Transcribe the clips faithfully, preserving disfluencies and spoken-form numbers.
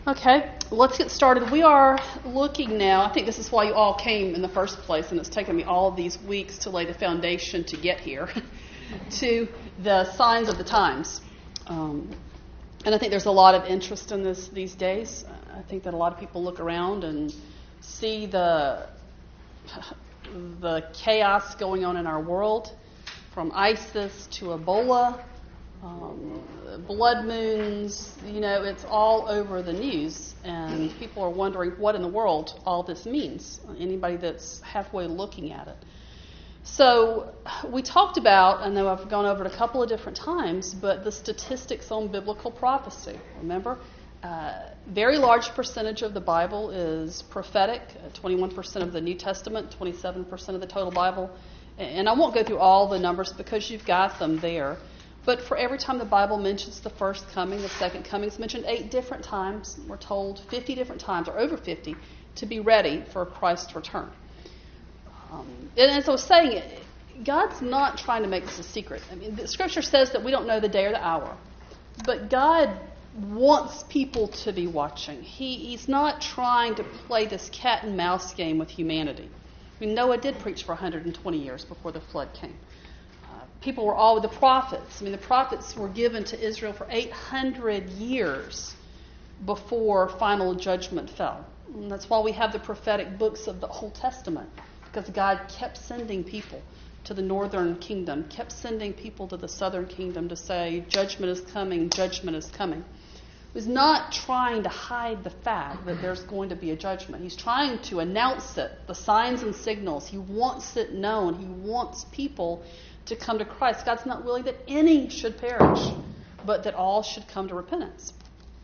Okay, let's get started. We are looking now, I think this is why you all came in the first place, and it's taken me all these weeks to lay the foundation to get here, to the signs of the times. Um, and I think there's a lot of interest in this these days. I think that a lot of people look around and see the the chaos going on in our world, from ISIS to Ebola, um, blood moons, you know, it's all over the news, and people are wondering what in the world all this means, anybody that's halfway looking at it. So we talked about, I know I've gone over it a couple of different times, but the statistics on biblical prophecy. Remember, uh, very large percentage of the Bible is prophetic, twenty-one percent of the New Testament, twenty-seven percent of the total Bible. And I won't go through all the numbers because you've got them there. But for every time the Bible mentions the first coming, the second coming is mentioned eight different times. We're told fifty different times, or over fifty, to be ready for Christ's return. Um, and as I was saying, God's not trying to make this a secret. I mean, the Scripture says that we don't know the day or the hour. But God wants people to be watching. He, he's not trying to play this cat and mouse game with humanity. I mean, Noah did preach for one hundred twenty years before the flood came. People were all the prophets. I mean, the prophets were given to Israel for eight hundred years before final judgment fell. And that's why we have the prophetic books of the Old Testament, because God kept sending people to the northern kingdom, kept sending people to the southern kingdom to say, judgment is coming, judgment is coming. He was not trying to hide the fact that there's going to be a judgment. He's trying to announce it, the signs and signals. He wants it known. He wants people to come to Christ. God's not willing that any should perish, but that all should come to repentance.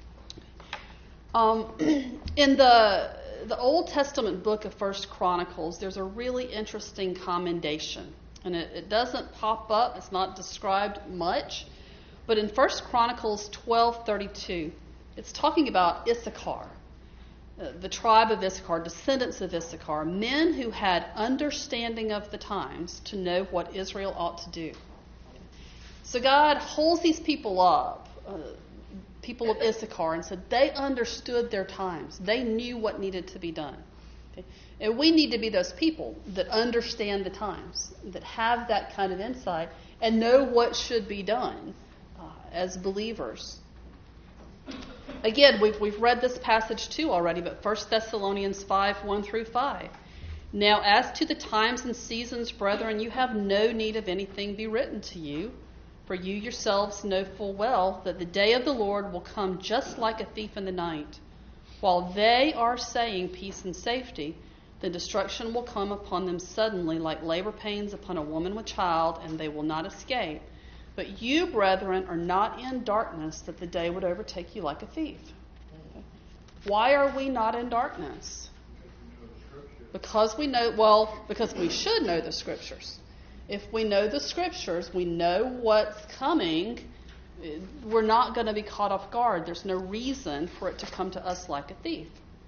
Um, in the the Old Testament book of First Chronicles, there's a really interesting commendation, and it, it doesn't pop up. It's not described much, but in First Chronicles twelve thirty-two, it's talking about Issachar, the tribe of Issachar, descendants of Issachar, men who had understanding of the times to know what Israel ought to do. So God holds these people up, uh, people of Issachar, and said they understood their times. They knew what needed to be done. Okay? And we need to be those people that understand the times, that have that kind of insight, and know what should be done uh, as believers. Again, we've, we've read this passage too already, but First Thessalonians five, one through five. Now, as to the times and seasons, brethren, you have no need of anything be written to you, for you yourselves know full well that the day of the Lord will come just like a thief in the night. While they are saying peace and safety, the destruction will come upon them suddenly like labor pains upon a woman with child, and they will not escape. But you, brethren, are not in darkness, that the day would overtake you like a thief. Why are we not in darkness? Because we know, well, because we should know the Scriptures. If we know the Scriptures, we know what's coming, we're not going to be caught off guard. There's no reason for it to come to us like a thief.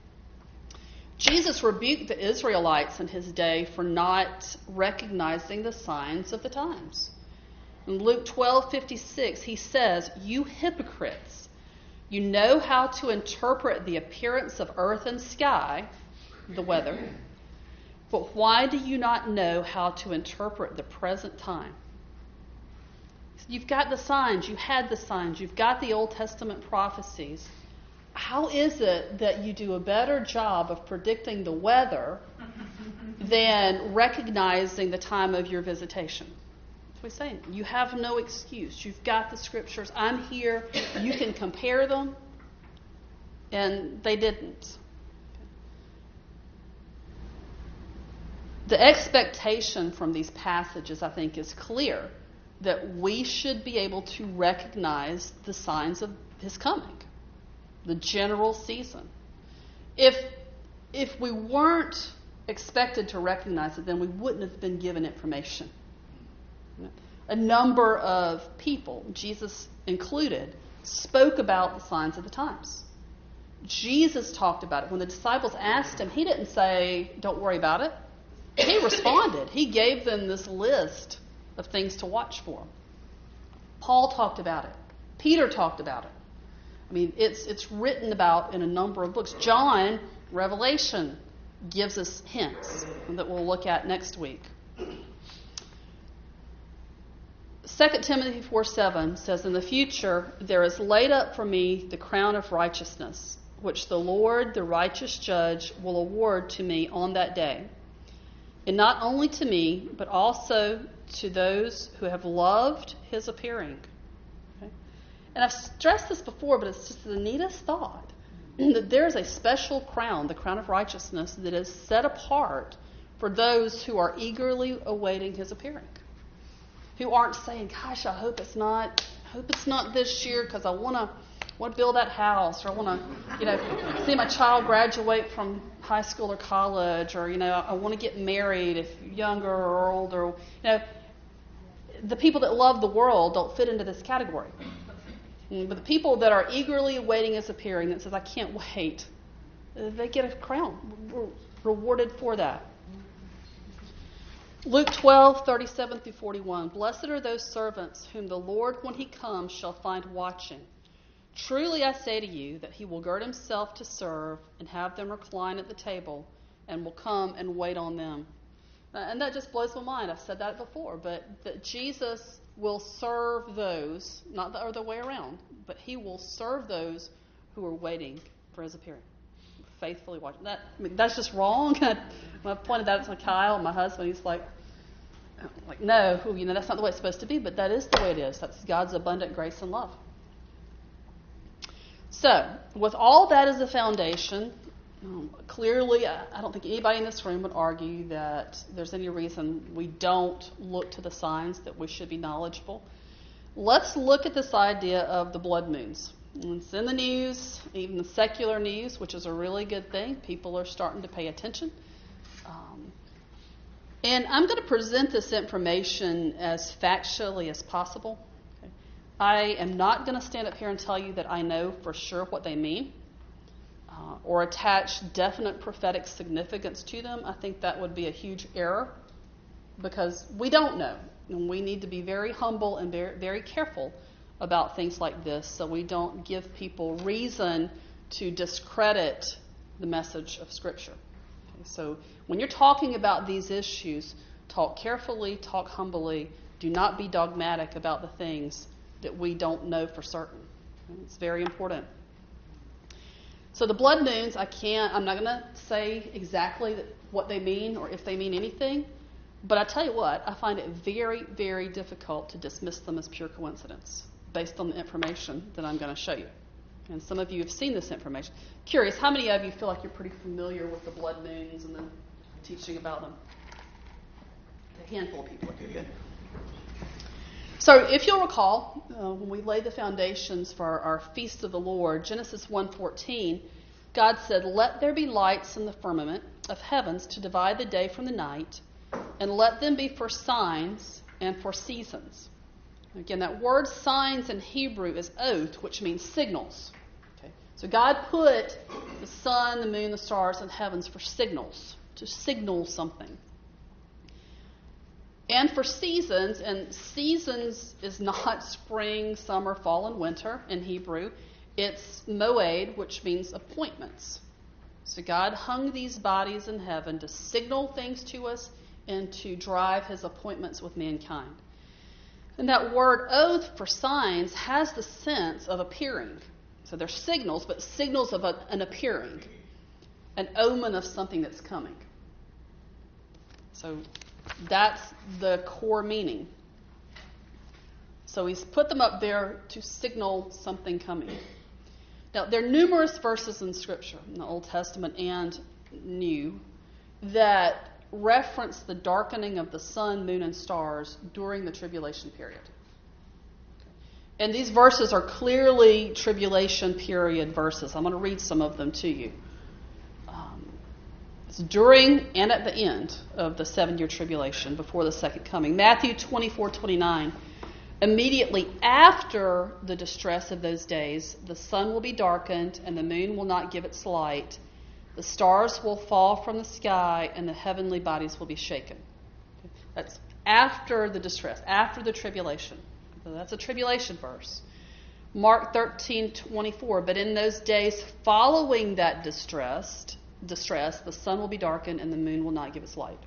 Jesus rebuked the Israelites in his day for not recognizing the signs of the times. In Luke twelve fifty-six, he says, you hypocrites, you know how to interpret the appearance of earth and sky, the weather, but why do you not know how to interpret the present time? You've got the signs, you had the signs, you've got the Old Testament prophecies. How is it that you do a better job of predicting the weather than recognizing the time of your visitation? We're saying you have no excuse. You've got the Scriptures. I'm here. You can compare them. And they didn't. The expectation from these passages, I think, is clear that we should be able to recognize the signs of his coming, the general season. If if we weren't expected to recognize it, then we wouldn't have been given information. A number of people, Jesus included, spoke about the signs of the times. Jesus talked about it. When the disciples asked him, he didn't say, don't worry about it. He responded. He gave them this list of things to watch for. Paul talked about it. Peter talked about it. I mean, it's it's written about in a number of books. John, Revelation, gives us hints that we'll look at next week. Second Timothy four seven says, "In the future there is laid up for me the crown of righteousness, which the Lord, the righteous judge, will award to me on that day. And not only to me, but also to those who have loved his appearing." Okay? And I've stressed this before, but it's just the neatest thought that there is a special crown, the crown of righteousness, that is set apart for those who are eagerly awaiting his appearing. Who aren't saying, "Gosh, I hope it's not. I hope it's not this year because I want to want to build that house, or I want to, you know, see my child graduate from high school or college, or you know, I want to get married if younger or older." You know, the people that love the world don't fit into this category. But the people that are eagerly awaiting his appearing, that says, "I can't wait," they get a crown, We're rewarded for that. Luke twelve, thirty-seven through forty-one. "Blessed are those servants whom the Lord, when he comes, shall find watching. Truly I say to you that he will gird himself to serve and have them recline at the table and will come and wait on them." And that just blows my mind. I've said that before, but that Jesus will serve those, not the other way around, but he will serve those who are waiting for his appearing. Faithfully watching. That, I mean, that's just wrong. When I pointed that out to Kyle, my husband, he's like, like, no, you know, that's not the way it's supposed to be, but that is the way it is. That's God's abundant grace and love. So, with all that as a foundation, um, clearly, I, I don't think anybody in this room would argue that there's any reason we don't look to the signs, that we should be knowledgeable. Let's look at this idea of the blood moons. It's in the news, even the secular news, which is a really good thing. People are starting to pay attention. Um, and I'm going to present this information as factually as possible. Okay? I am not going to stand up here and tell you that I know for sure what they mean uh, or attach definite prophetic significance to them. I think that would be a huge error because we don't know. And we need to be very humble and very, very careful about things like this so we don't give people reason to discredit the message of Scripture. Okay, so when you're talking about these issues, talk carefully, talk humbly. Do not be dogmatic about the things that we don't know for certain. Okay, it's very important. So the blood moons, I can't, I'm not going to say exactly what they mean or if they mean anything, but I tell you what, I find it very, very difficult to dismiss them as pure coincidence, based on the information that I'm going to show you. And some of you have seen this information. Curious, how many of you feel like you're pretty familiar with the blood moons and the teaching about them? A handful of people. Okay, good. So if you'll recall, uh, when we laid the foundations for our, our Feast of the Lord, Genesis one fourteen, God said, "Let there be lights in the firmament of heavens to divide the day from the night, and let them be for signs and for seasons." Again, that word signs in Hebrew is oath, which means signals. Okay? So God put the sun, the moon, the stars in heavens for signals, to signal something. And for seasons, and seasons is not spring, summer, fall, and winter in Hebrew. It's moed, which means appointments. So God hung these bodies in heaven to signal things to us and to drive his appointments with mankind. And that word oath for signs has the sense of appearing. So they're signals, but signals of a, an appearing, an omen of something that's coming. So that's the core meaning. So he's put them up there to signal something coming. Now, there are numerous verses in Scripture, in the Old Testament and New, that reference the darkening of the sun, moon, and stars during the tribulation period. And these verses are clearly tribulation period verses. I'm going to read some of them to you. Um, it's during and at the end of the seven-year tribulation before the second coming. Matthew twenty-four twenty-nine. "Immediately after the distress of those days, the sun will be darkened and the moon will not give its light. The stars will fall from the sky, and the heavenly bodies will be shaken." That's after the distress, after the tribulation. So that's a tribulation verse. Mark thirteen twenty-four, but in those days following that distress, distress, the sun will be darkened and the moon will not give its light.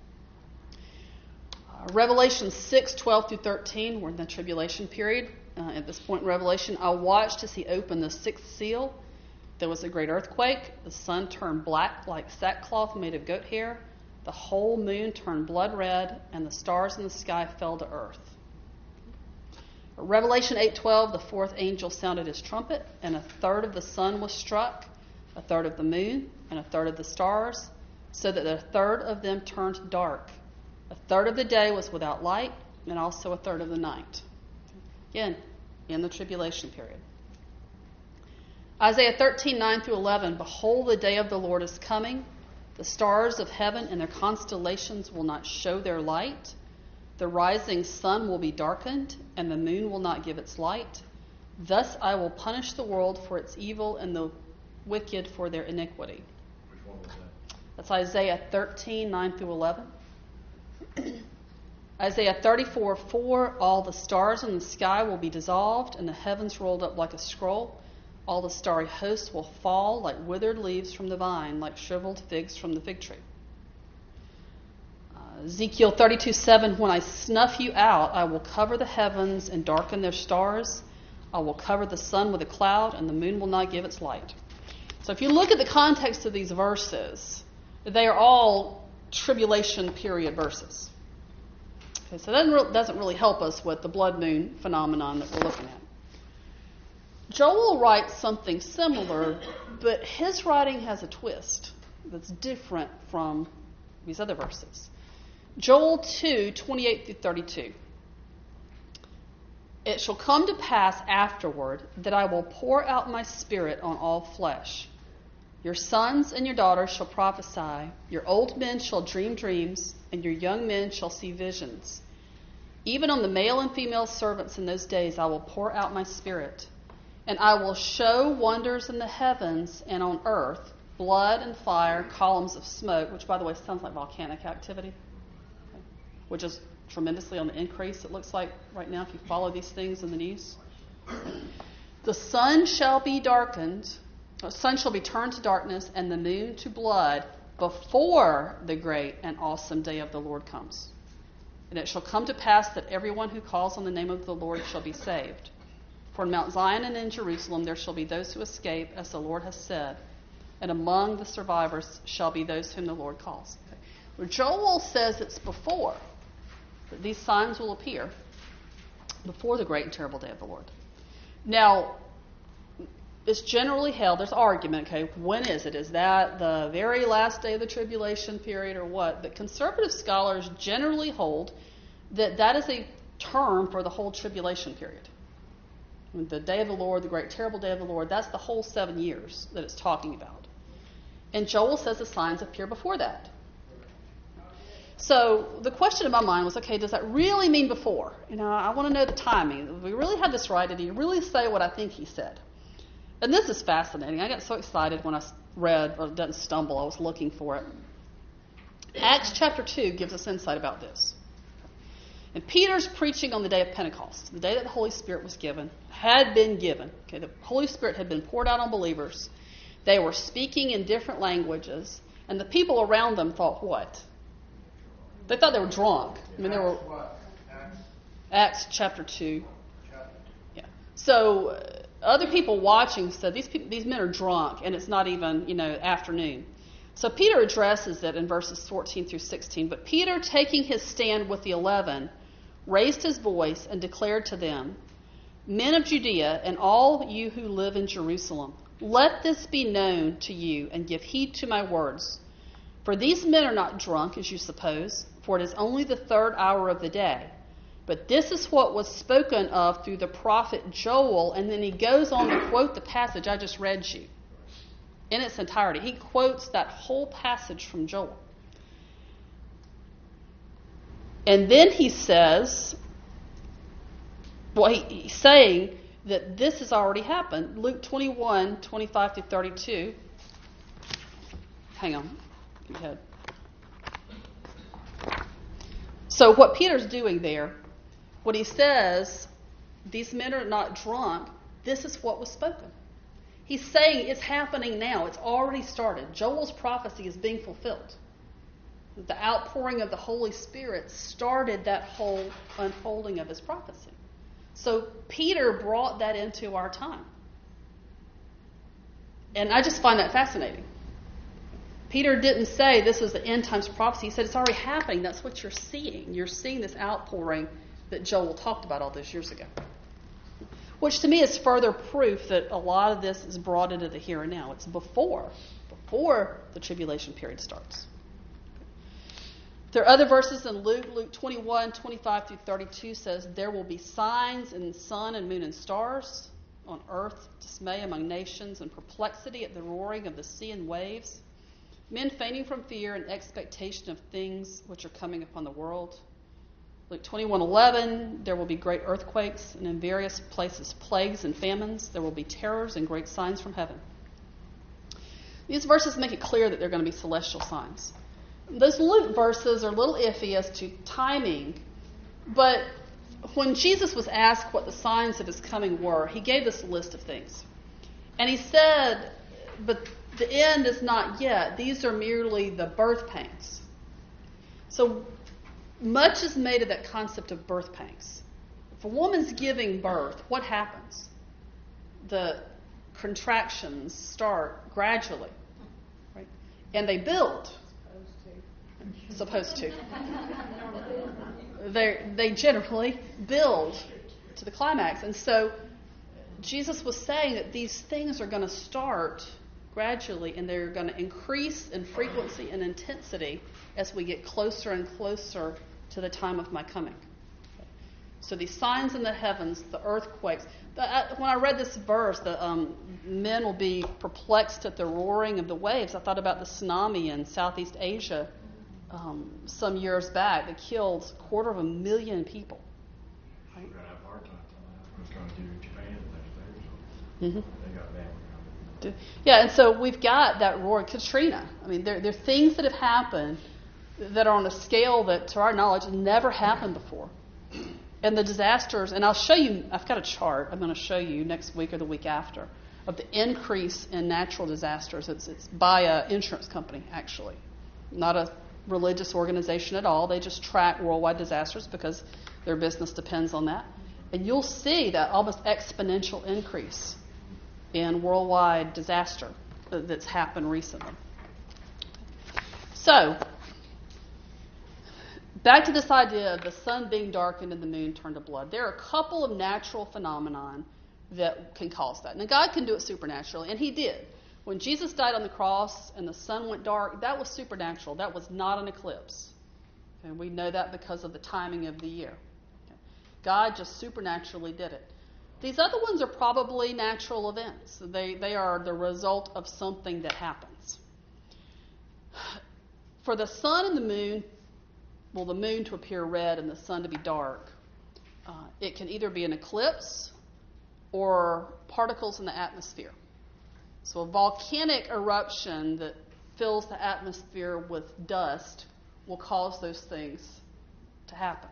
Uh, Revelation six twelve through thirteen, we're in the tribulation period. Uh, at this point in Revelation, I watched as he opened the sixth seal. There was a great earthquake. The sun turned black like sackcloth made of goat hair. The whole moon turned blood red, and the stars in the sky fell to earth. Revelation eight twelve, the fourth angel sounded his trumpet, and a third of the sun was struck, a third of the moon, and a third of the stars, so that a third of them turned dark. A third of the day was without light, and also a third of the night. Again, in the tribulation period. Isaiah thirteen nine through eleven, behold, the day of the Lord is coming. The stars of heaven and their constellations will not show their light. The rising sun will be darkened, and the moon will not give its light. Thus I will punish the world for its evil and the wicked for their iniquity. Which one was that? That's Isaiah thirteen nine through eleven. Isaiah thirty-four four, all the stars in the sky will be dissolved, and the heavens rolled up like a scroll. All the starry hosts will fall like withered leaves from the vine, like shriveled figs from the fig tree. Uh, Ezekiel thirty-two seven, when I snuff you out, I will cover the heavens and darken their stars. I will cover the sun with a cloud, and the moon will not give its light. So if you look at the context of these verses, they are all tribulation period verses. Okay, so that doesn't, re- doesn't really help us with the blood moon phenomenon that we're looking at. Joel writes something similar, but his writing has a twist that's different from these other verses. Joel two twenty-eight through thirty-two. It shall come to pass afterward that I will pour out my spirit on all flesh. Your sons and your daughters shall prophesy, your old men shall dream dreams, and your young men shall see visions. Even on the male and female servants in those days I will pour out my spirit. And I will show wonders in the heavens and on earth, blood and fire, columns of smoke, which, by the way, sounds like volcanic activity, okay, which is tremendously on the increase, it looks like right now, if you follow these things in the news. The sun shall be darkened, the sun shall be turned to darkness, and the moon to blood before the great and awesome day of the Lord comes. And it shall come to pass that everyone who calls on the name of the Lord shall be saved. For in Mount Zion and in Jerusalem there shall be those who escape, as the Lord has said, and among the survivors shall be those whom the Lord calls. Okay. Well, Joel says it's before that these signs will appear, before the great and terrible day of the Lord. Now, it's generally held, there's argument, okay, when is it? Is that the very last day of the tribulation period or what? But conservative scholars generally hold that that is a term for the whole tribulation period. The day of the Lord, the great terrible day of the Lord, that's the whole seven years that it's talking about. And Joel says the signs appear before that. So the question in my mind was, okay, does that really mean before? You know, I want to know the timing. If we really had this right, did he really say what I think he said? And this is fascinating. I got so excited when I read, or didn't stumble, I was looking for it. Acts chapter two gives us insight about this. And Peter's preaching on the day of Pentecost, the day that the Holy Spirit was given, had been given. Okay, the Holy Spirit had been poured out on believers. They were speaking in different languages, and the people around them thought what? They thought they were drunk. I mean, they were. Acts, Acts chapter two. Yeah. So uh, other people watching said these people, these men are drunk, and it's not even you know afternoon. So Peter addresses it in verses fourteen through sixteen. But Peter, taking his stand with the eleven, raised his voice and declared to them, Men of Judea and all you who live in Jerusalem, let this be known to you and give heed to my words. For these men are not drunk, as you suppose, for it is only the third hour of the day. But this is what was spoken of through the prophet Joel. And then he goes on to quote the passage I just read you in its entirety. He quotes that whole passage from Joel. And then he says, well, he, he's saying that this has already happened. Luke twenty-one, twenty-five through thirty-two. Hang on. Go ahead. So what Peter's doing there, what he says, these men are not drunk, this is what was spoken. He's saying it's happening now. It's already started. Joel's prophecy is being fulfilled. The outpouring of the Holy Spirit started that whole unfolding of his prophecy. So Peter brought that into our time. And I just find that fascinating. Peter didn't say this was the end times prophecy. He said it's already happening. That's what you're seeing. You're seeing this outpouring that Joel talked about all those years ago. Which to me is further proof that a lot of this is brought into the here and now. It's before, before the tribulation period starts. There are other verses in Luke. Luke twenty-one, twenty-five through thirty-two says, there will be signs in the sun and moon and stars, on earth dismay among nations, and perplexity at the roaring of the sea and waves, men fainting from fear and expectation of things which are coming upon the world. Luke twenty-one eleven, there will be great earthquakes, and in various places plagues and famines. There will be terrors and great signs from heaven. These verses make it clear that they're going to be celestial signs. Those Luke verses are a little iffy as to timing, but when Jesus was asked what the signs of his coming were, he gave this list of things. And he said, but the end is not yet. These are merely the birth pangs. So much is made of that concept of birth pangs. If a woman's giving birth, what happens? The contractions start gradually, right? And they build. Supposed to. They they generally build to the climax. And so Jesus was saying that these things are going to start gradually, and they're going to increase in frequency and intensity as we get closer and closer to the time of my coming. So these signs in the heavens, the earthquakes. The, I, when I read this verse, the um, men will be perplexed at the roaring of the waves. I thought about the tsunami in Southeast Asia um, some years back that killed a quarter of a million people. Right? We're going to have a hard time on that. It's going to do Japan the next day. So Mm-hmm. they got bad. Yeah, and so we've got that roar. Katrina. I mean, there, there are things that have happened that are on a scale that, to our knowledge, never happened before. And the disasters, and I'll show you, I've got a chart I'm going to show you next week or the week after, of the increase in natural disasters. It's, it's by an insurance company, actually, not a religious organization at all. They just track worldwide disasters because their business depends on that. And you'll see that almost exponential increase in worldwide disaster that's happened recently. So, back to this idea of the sun being darkened and the moon turned to blood. There are a couple of natural phenomenon that can cause that. Now, God can do it supernaturally, and he did. When Jesus died on the cross and the sun went dark, that was supernatural. That was not an eclipse. And we know that because of the timing of the year. God just supernaturally did it. These other ones are probably natural events. They, they are the result of something that happens. For the sun and the moon, well, the moon to appear red and the sun to be dark, uh, it can either be an eclipse or particles in the atmosphere. So a volcanic eruption that fills the atmosphere with dust will cause those things to happen.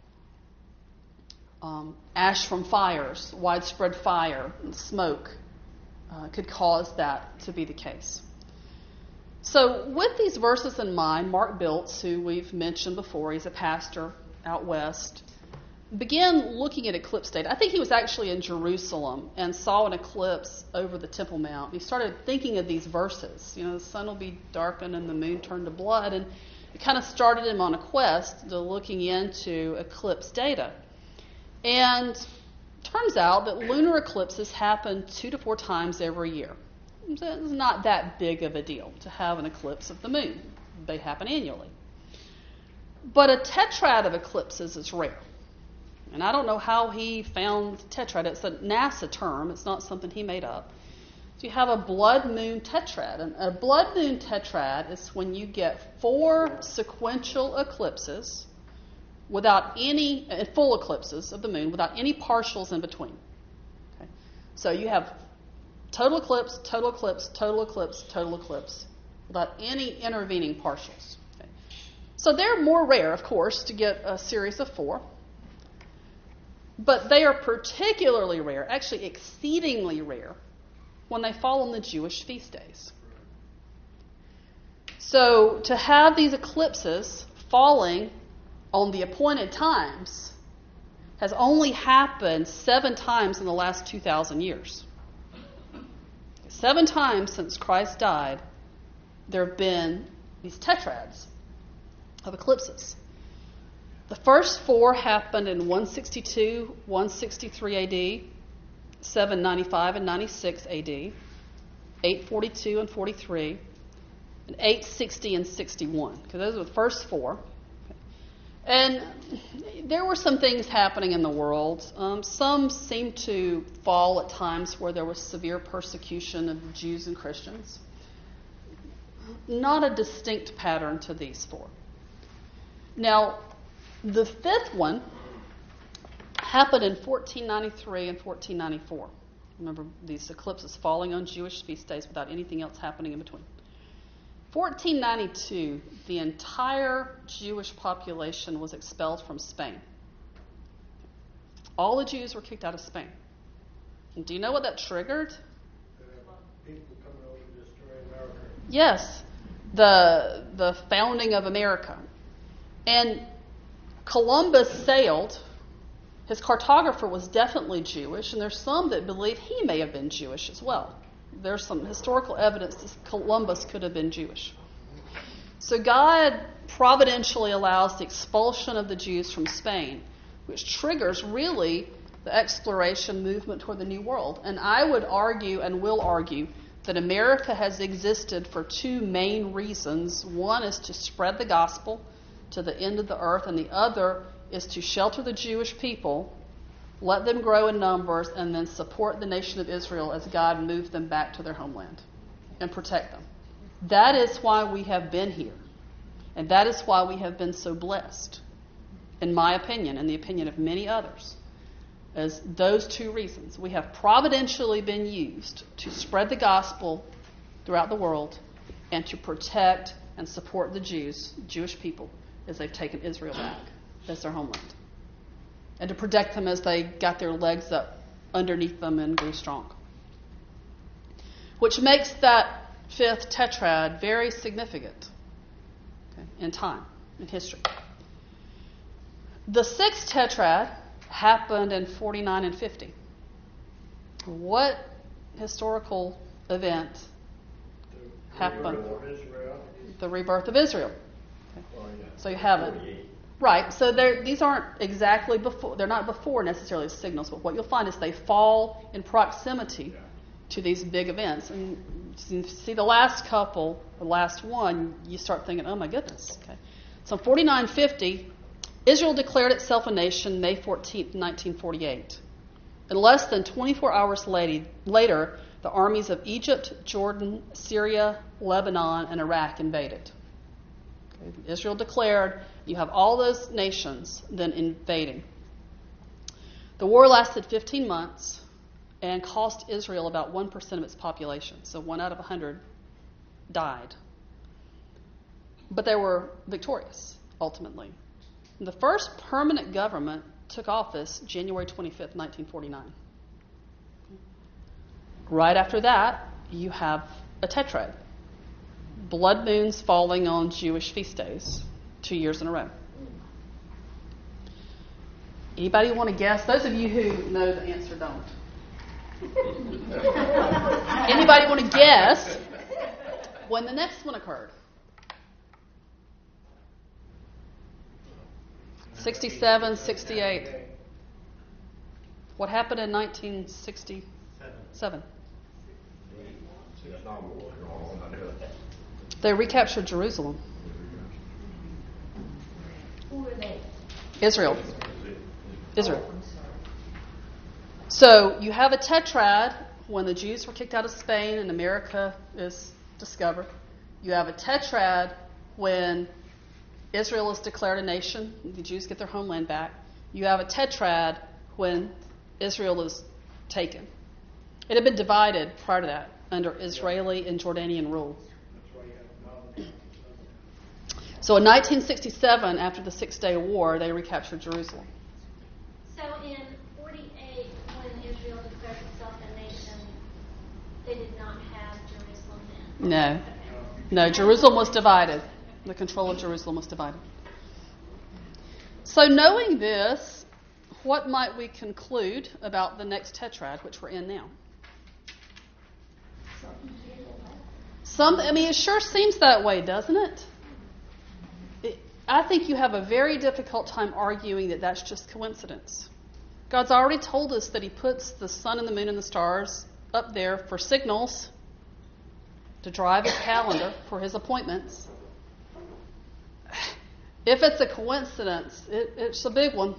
Um, ash from fires, widespread fire and smoke uh, could cause that to be the case. So with these verses in mind, Mark Biltz, who we've mentioned before, he's a pastor out west, began looking at eclipse data. I think he was actually in Jerusalem and saw an eclipse over the Temple Mount. He started thinking of these verses. You know, the sun will be darkened and the moon turned to blood. And it kind of started him on a quest to looking into eclipse data. And turns out that lunar eclipses happen two to four times every year. It's not that big of a deal to have an eclipse of the moon. They happen annually. But a tetrad of eclipses is rare. And I don't know how he found tetrad. It's a NASA term. It's not something he made up. So you have a blood moon tetrad. And a blood moon tetrad is when you get four sequential eclipses without any, uh, full eclipses of the moon, without any partials in between. Okay? So you have total eclipse, total eclipse, total eclipse, total eclipse, without any intervening partials. Okay? So they're more rare, of course, to get a series of four. But they are particularly rare, actually exceedingly rare, when they fall on the Jewish feast days. So to have these eclipses falling on the appointed times has only happened seven times in the last two thousand years. Seven times since Christ died, there have been these tetrads of eclipses. The first four happened in one sixty-two, one sixty-three A D, seven ninety-five and ninety-six A D, eight forty-two and forty-three, and eight sixty and sixty-one. Because those were the first four. And there were some things happening in the world. Um, some seemed to fall at times where there was severe persecution of Jews and Christians. Not a distinct pattern to these four. Now, the fifth one happened in fourteen ninety-three and fourteen ninety-four. Remember, these eclipses falling on Jewish feast days without anything else happening in between. fourteen ninety-two, the entire Jewish population was expelled from Spain. All the Jews were kicked out of Spain. And do you know what that triggered? People coming over to destroy America. Yes, the the founding of America. And Columbus sailed. His cartographer was definitely Jewish, and there's some that believe he may have been Jewish as well. There's some historical evidence that Columbus could have been Jewish. So God providentially allows the expulsion of the Jews from Spain, which triggers really the exploration movement toward the New World. And I would argue and will argue that America has existed for two main reasons. One is to spread the gospel to the end of the earth, and the other is to shelter the Jewish people, let them grow in numbers, and then support the nation of Israel as God moves them back to their homeland and protect them. That is why we have been here. And that is why we have been so blessed, in my opinion, and the opinion of many others, as those two reasons. We have providentially been used to spread the gospel throughout the world and to protect and support the Jews, Jewish people, as they've taken Israel back as their homeland, and to protect them as they got their legs up underneath them and grew strong. Which makes that fifth tetrad very significant, okay, in time, in history. The sixth tetrad happened in forty-nine and fifty. What historical event The happened? rebirth of Israel. The rebirth of Israel. Okay. Oh, yeah. So you have it. Right, so these aren't exactly before, they're not before necessarily as signals, but what you'll find is they fall in proximity to these big events. And you see the last couple, the last one, you start thinking, oh my goodness. Okay. So in forty-nine fifty, Israel declared itself a nation May fourteenth, nineteen forty-eight. And less than twenty-four hours later, the armies of Egypt, Jordan, Syria, Lebanon, and Iraq invaded. Okay. Israel declared. You have all those nations then invading. The war lasted fifteen months and cost Israel about one percent of its population. So one out of one hundred died. But they were victorious, ultimately. The first permanent government took office January twenty-fifth, nineteen forty-nine. Right after that, you have a tetrad. Blood moons falling on Jewish feast days. Two years in a row. Anybody want to guess? Those of you who know the answer don't. Anybody want to guess when the next one occurred? sixty-seven, sixty-eight. What happened in nineteen sixty-seven? They recaptured Jerusalem. Who were they? Israel. Israel. So you have a tetrad when the Jews were kicked out of Spain and America is discovered. You have a tetrad when Israel is declared a nation, the Jews get their homeland back. You have a tetrad when Israel is taken. It had been divided prior to that under Israeli and Jordanian rule. That's why you have knowledge. So in nineteen sixty-seven, after the Six-Day War, they recaptured Jerusalem. So in No. No, Jerusalem was divided. The control of Jerusalem was divided. So knowing this, what might we conclude about the next tetrad, which we're in now? Some, I mean, it sure seems that way, doesn't it? it? I think you have a very difficult time arguing that that's just coincidence. God's already told us that he puts the sun and the moon and the stars up there for signals to drive his calendar for his appointments. If it's a coincidence, it, it's a big one.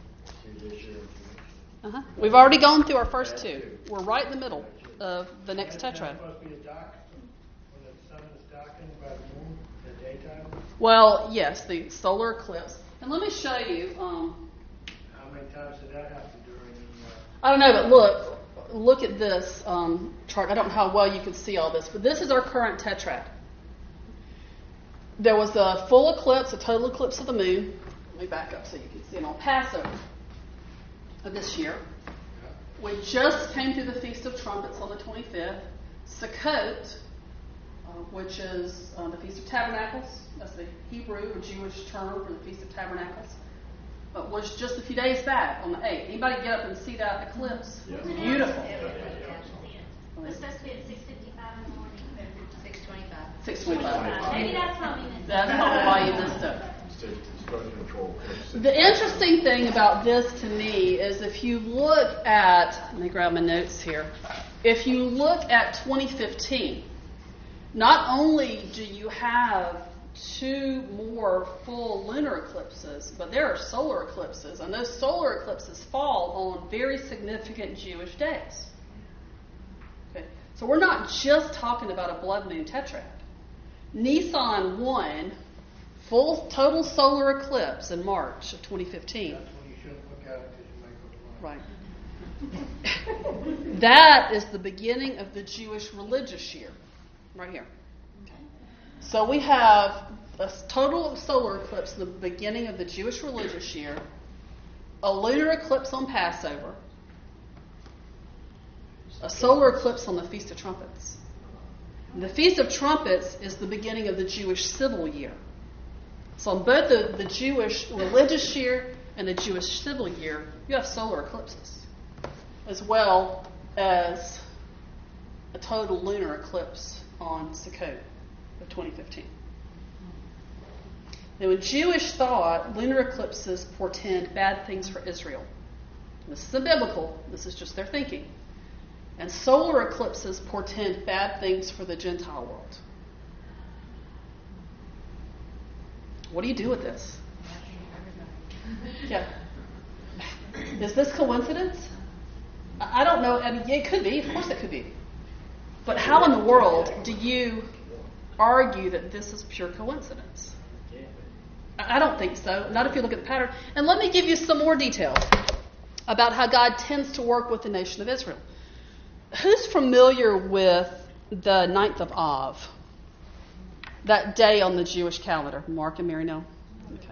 Uh-huh. We've already gone through our first two. We're right in the middle of the next tetrad. Supposed to be a dark, when the sun is darkened by the moon in the daytime. Well, yes, the solar eclipse. And let me show you. Um, How many times did that happen during the? Uh, I don't know, but look, look at this um, chart. I don't know how well you can see all this, but this is our current tetrad. There was a full eclipse, a total eclipse of the moon. Let me back up so you can see it on Passover of this year. We just came through the Feast of Trumpets on the twenty-fifth. Sukkot, uh, which is uh, the Feast of Tabernacles. That's the Hebrew or Jewish term for the Feast of Tabernacles. But was just a few days back on the eighth. Anybody get up and see that eclipse? Yes. Beautiful. We're supposed to be at six fifty-five in the morning. six twenty-five. six twenty-five. Maybe that's how we missed it. That's probably why you missed it. State structure control. The interesting thing about this to me is if you look at, let me grab my notes here. If you look at twenty fifteen, not only do you have two more full lunar eclipses, but there are solar eclipses, and those solar eclipses fall on very significant Jewish days. Okay. So we're not just talking about a blood moon tetrad. Nisan one, full total solar eclipse in March of twenty fifteen. That's when you shouldn't look at it because you might go blind. Right. That is the beginning of the Jewish religious year, right here. So we have a total solar eclipse in the beginning of the Jewish religious year, a lunar eclipse on Passover, a solar eclipse on the Feast of Trumpets. And the Feast of Trumpets is the beginning of the Jewish civil year. So on both the, the Jewish religious year and the Jewish civil year, you have solar eclipses, as well as a total lunar eclipse on Sukkot of twenty fifteen. Now, in Jewish thought, lunar eclipses portend bad things for Israel. This isn't biblical. This is just their thinking. And solar eclipses portend bad things for the Gentile world. What do you do with this? Yeah. Is this coincidence? I don't know. I mean, it could be. Of course it could be. But how in the world do you argue that this is pure coincidence? I don't think so. Not if you look at the pattern. And let me give you some more details about how God tends to work with the nation of Israel. Who's familiar with the ninth of Av? That day on the Jewish calendar. Mark and Mary know? Okay.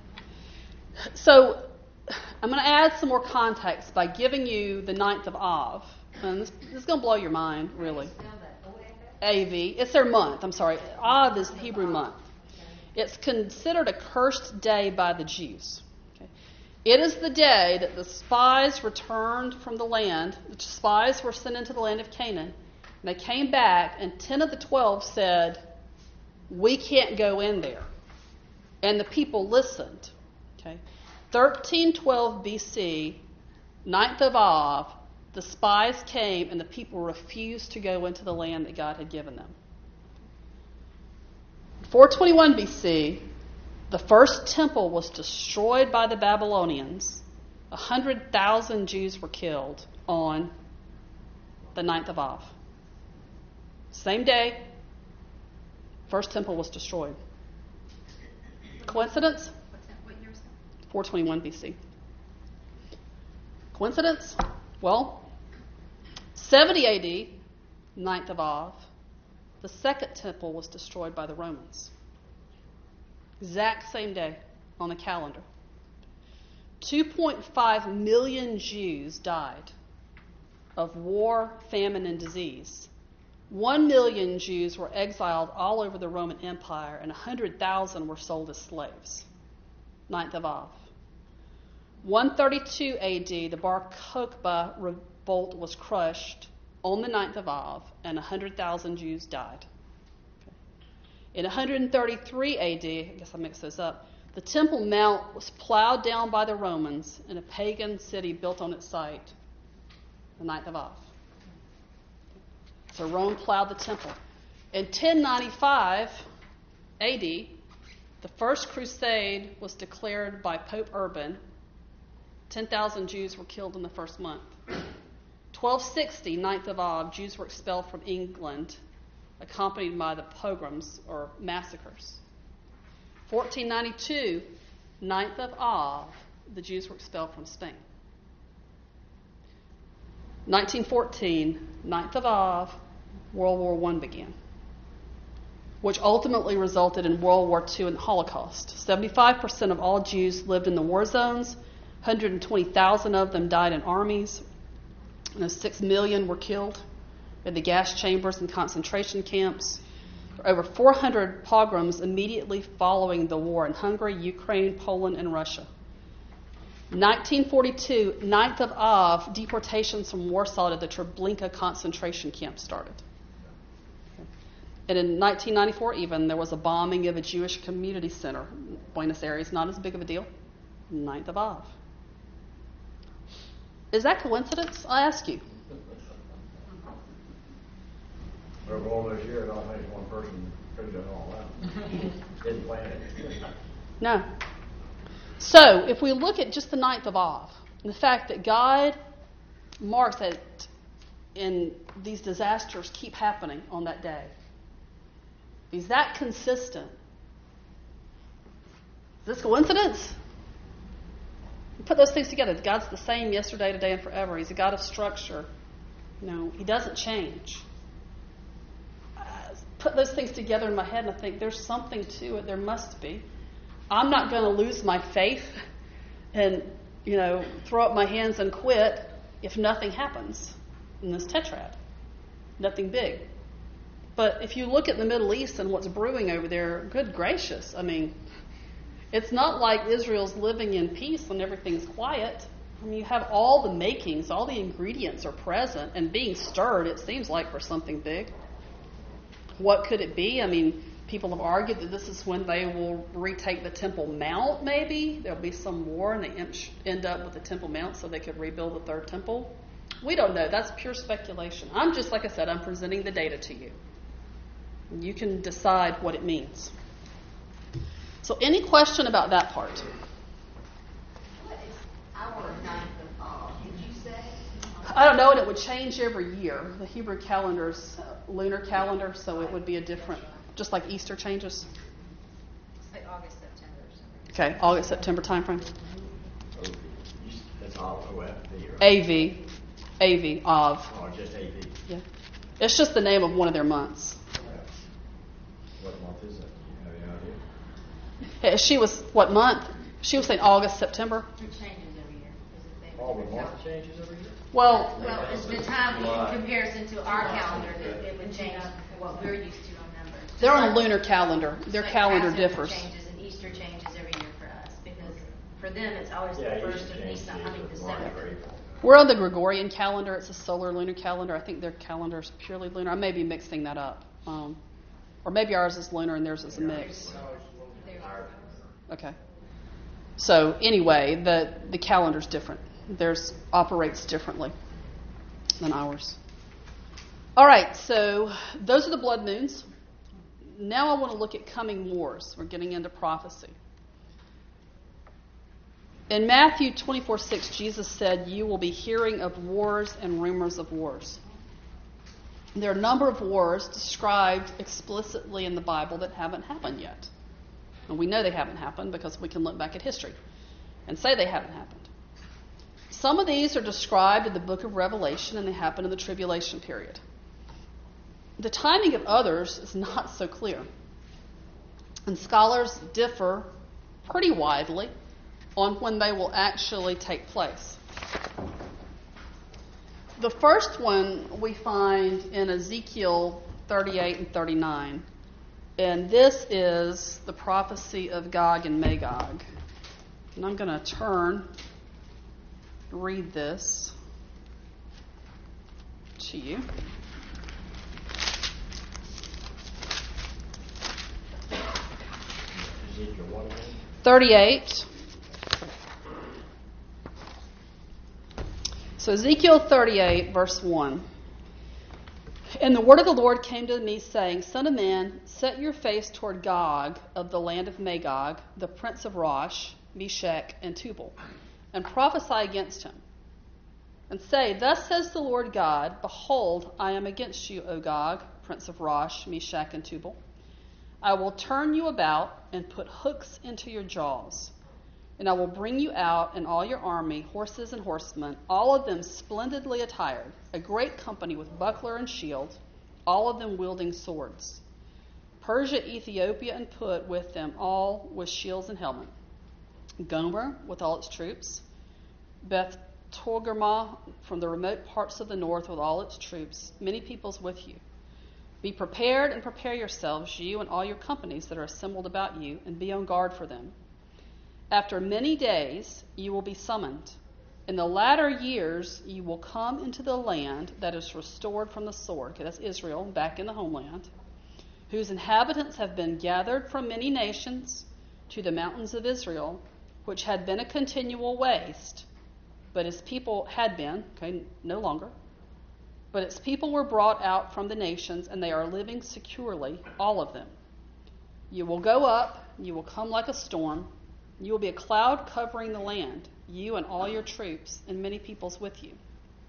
So I'm going to add some more context by giving you the ninth of Av. And this, this is going to blow your mind, really. A V. It's their month. I'm sorry. Av is the Hebrew month. It's considered a cursed day by the Jews. Okay. It is the day that the spies returned from the land. The spies were sent into the land of Canaan. And they came back, and ten of the twelve said, "We can't go in there." And the people listened. Okay. thirteen twelve B C, ninth of Av, the spies came, and the people refused to go into the land that God had given them. four twenty-one B C, the first temple was destroyed by the Babylonians. A hundred thousand Jews were killed on the ninth of Av. Same day, first temple was destroyed. Coincidence? four twenty-one B C. Coincidence? Well, seventy A D, ninth of Av, the second temple was destroyed by the Romans. Exact same day on the calendar. two point five million Jews died of war, famine, and disease One million Jews were exiled all over the Roman Empire, and one hundred thousand were sold as slaves. ninth of Av. one thirty-two A D, the Bar Kokhba revolt was crushed on the ninth of Av, and one hundred thousand Jews died. Okay. In one thirty-three A D, I guess I mixed those up, the Temple Mount was plowed down by the Romans in a pagan city built on its site, the ninth of Av. So Rome plowed the temple. In ten ninety-five A D, the First Crusade was declared by Pope Urban. ten thousand Jews were killed in the first month. twelve sixty, ninth of Av, Jews were expelled from England, accompanied by the pogroms or massacres. fourteen ninety-two, ninth of Av, the Jews were expelled from Spain. nineteen fourteen, ninth of Av, World War One began, which ultimately resulted in World War Two and the Holocaust. seventy-five percent of all Jews lived in the war zones. one hundred twenty thousand of them died in armies. And six million were killed in the gas chambers and concentration camps. There were over four hundred pogroms immediately following the war in Hungary, Ukraine, Poland, and Russia. nineteen forty-two, ninth of Av, deportations from Warsaw to the Treblinka concentration camp started. And in nineteen ninety-four even, there was a bombing of a Jewish community center. Buenos Aires, not as big of a deal. ninth of Av. Is that coincidence? I ask you. Over all those years, I don't think one person could have done all that. Didn't plan it. No. So, if we look at just the ninth of Av, and the fact that God marks that and these disasters keep happening on that day, is that consistent? Is this coincidence? Put those things together. God's the same yesterday, today, and forever. He's a God of structure. No, He doesn't change. I put those things together in my head, and I think there's something to it. There must be. I'm not going to lose my faith and, you know, throw up my hands and quit if nothing happens in this tetrad. Nothing big. But if you look at the Middle East and what's brewing over there, good gracious, I mean, it's not like Israel's living in peace when everything's quiet. I mean, you have all the makings, all the ingredients are present and being stirred, it seems like, for something big. What could it be? I mean, people have argued that this is when they will retake the Temple Mount, maybe. There'll be some war and they end up with the Temple Mount so they could rebuild the third temple. We don't know. That's pure speculation. I'm just, like I said, I'm presenting the data to you. You can decide what it means. So any question about that part? What is our ninth of Av? Did you say? I don't know, and it would change every year. The Hebrew calendar's uh, lunar calendar, so it would be a different, just like Easter changes. Like August, September or something. Okay, August, September timeframe. Oh, that's all O F V, right? A V. A V, Av. Oh, just A V. Yeah. It's just the name of one of their months. What month is that? Do you have any idea? Uh, She was, what month? She was saying August, September. It changes every year. Is it they- All the month changes every year? Well, Well, it's the time in comparison to our calendar that it would change what we're used to on numbers. they're on a lunar calendar. Their Like calendar Passover differs. changes and Easter changes every year for us because for them it's always Yeah, the you first should of change Nisan, it I mean to March or December. April. We're on the Gregorian calendar. It's a solar lunar calendar. I think their calendar is purely lunar. I may be mixing that up. Um, or maybe ours is lunar and theirs is a mix. Okay. So anyway, the, the calendar's different. Theirs operates differently than ours. All right, so those are the blood moons. Now I want to look at coming wars. We're getting into prophecy. In Matthew twenty-four six, Jesus said, "You will be hearing of wars and rumors of wars." There are a number of wars described explicitly in the Bible that haven't happened yet. And we know they haven't happened because we can look back at history and say they haven't happened. Some of these are described in the book of Revelation and they happen in the tribulation period. The timing of others is not so clear. And scholars differ pretty widely on when they will actually take place. The first one we find in Ezekiel thirty-eight and thirty-nine. And this is the prophecy of Gog and Magog. And I'm going to turn, read this to you. Ezekiel what again? thirty-eight. So Ezekiel thirty-eight, verse one. And the word of the Lord came to me, saying, Son of man, set your face toward Gog of the land of Magog, the prince of Rosh, Meshech, and Tubal, and prophesy against him. And say, Thus says the Lord God, Behold, I am against you, O Gog, prince of Rosh, Meshech, and Tubal. I will turn you about and put hooks into your jaws. And I will bring you out and all your army, horses and horsemen, all of them splendidly attired, a great company with buckler and shield, all of them wielding swords. Persia, Ethiopia, and Put with them, all with shields and helmet. Gomer with all its troops. Beth Togarmah from the remote parts of the north with all its troops, many peoples with you. Be prepared and prepare yourselves, you and all your companies that are assembled about you, and be on guard for them. After many days you will be summoned. In the latter years you will come into the land that is restored from the sword. Okay, that's Israel, back in the homeland, whose inhabitants have been gathered from many nations to the mountains of Israel, which had been a continual waste, but its people had been, okay, no longer, but its people were brought out from the nations, and they are living securely, all of them. You will go up, you will come like a storm, you will be a cloud covering the land, you and all your troops, and many peoples with you.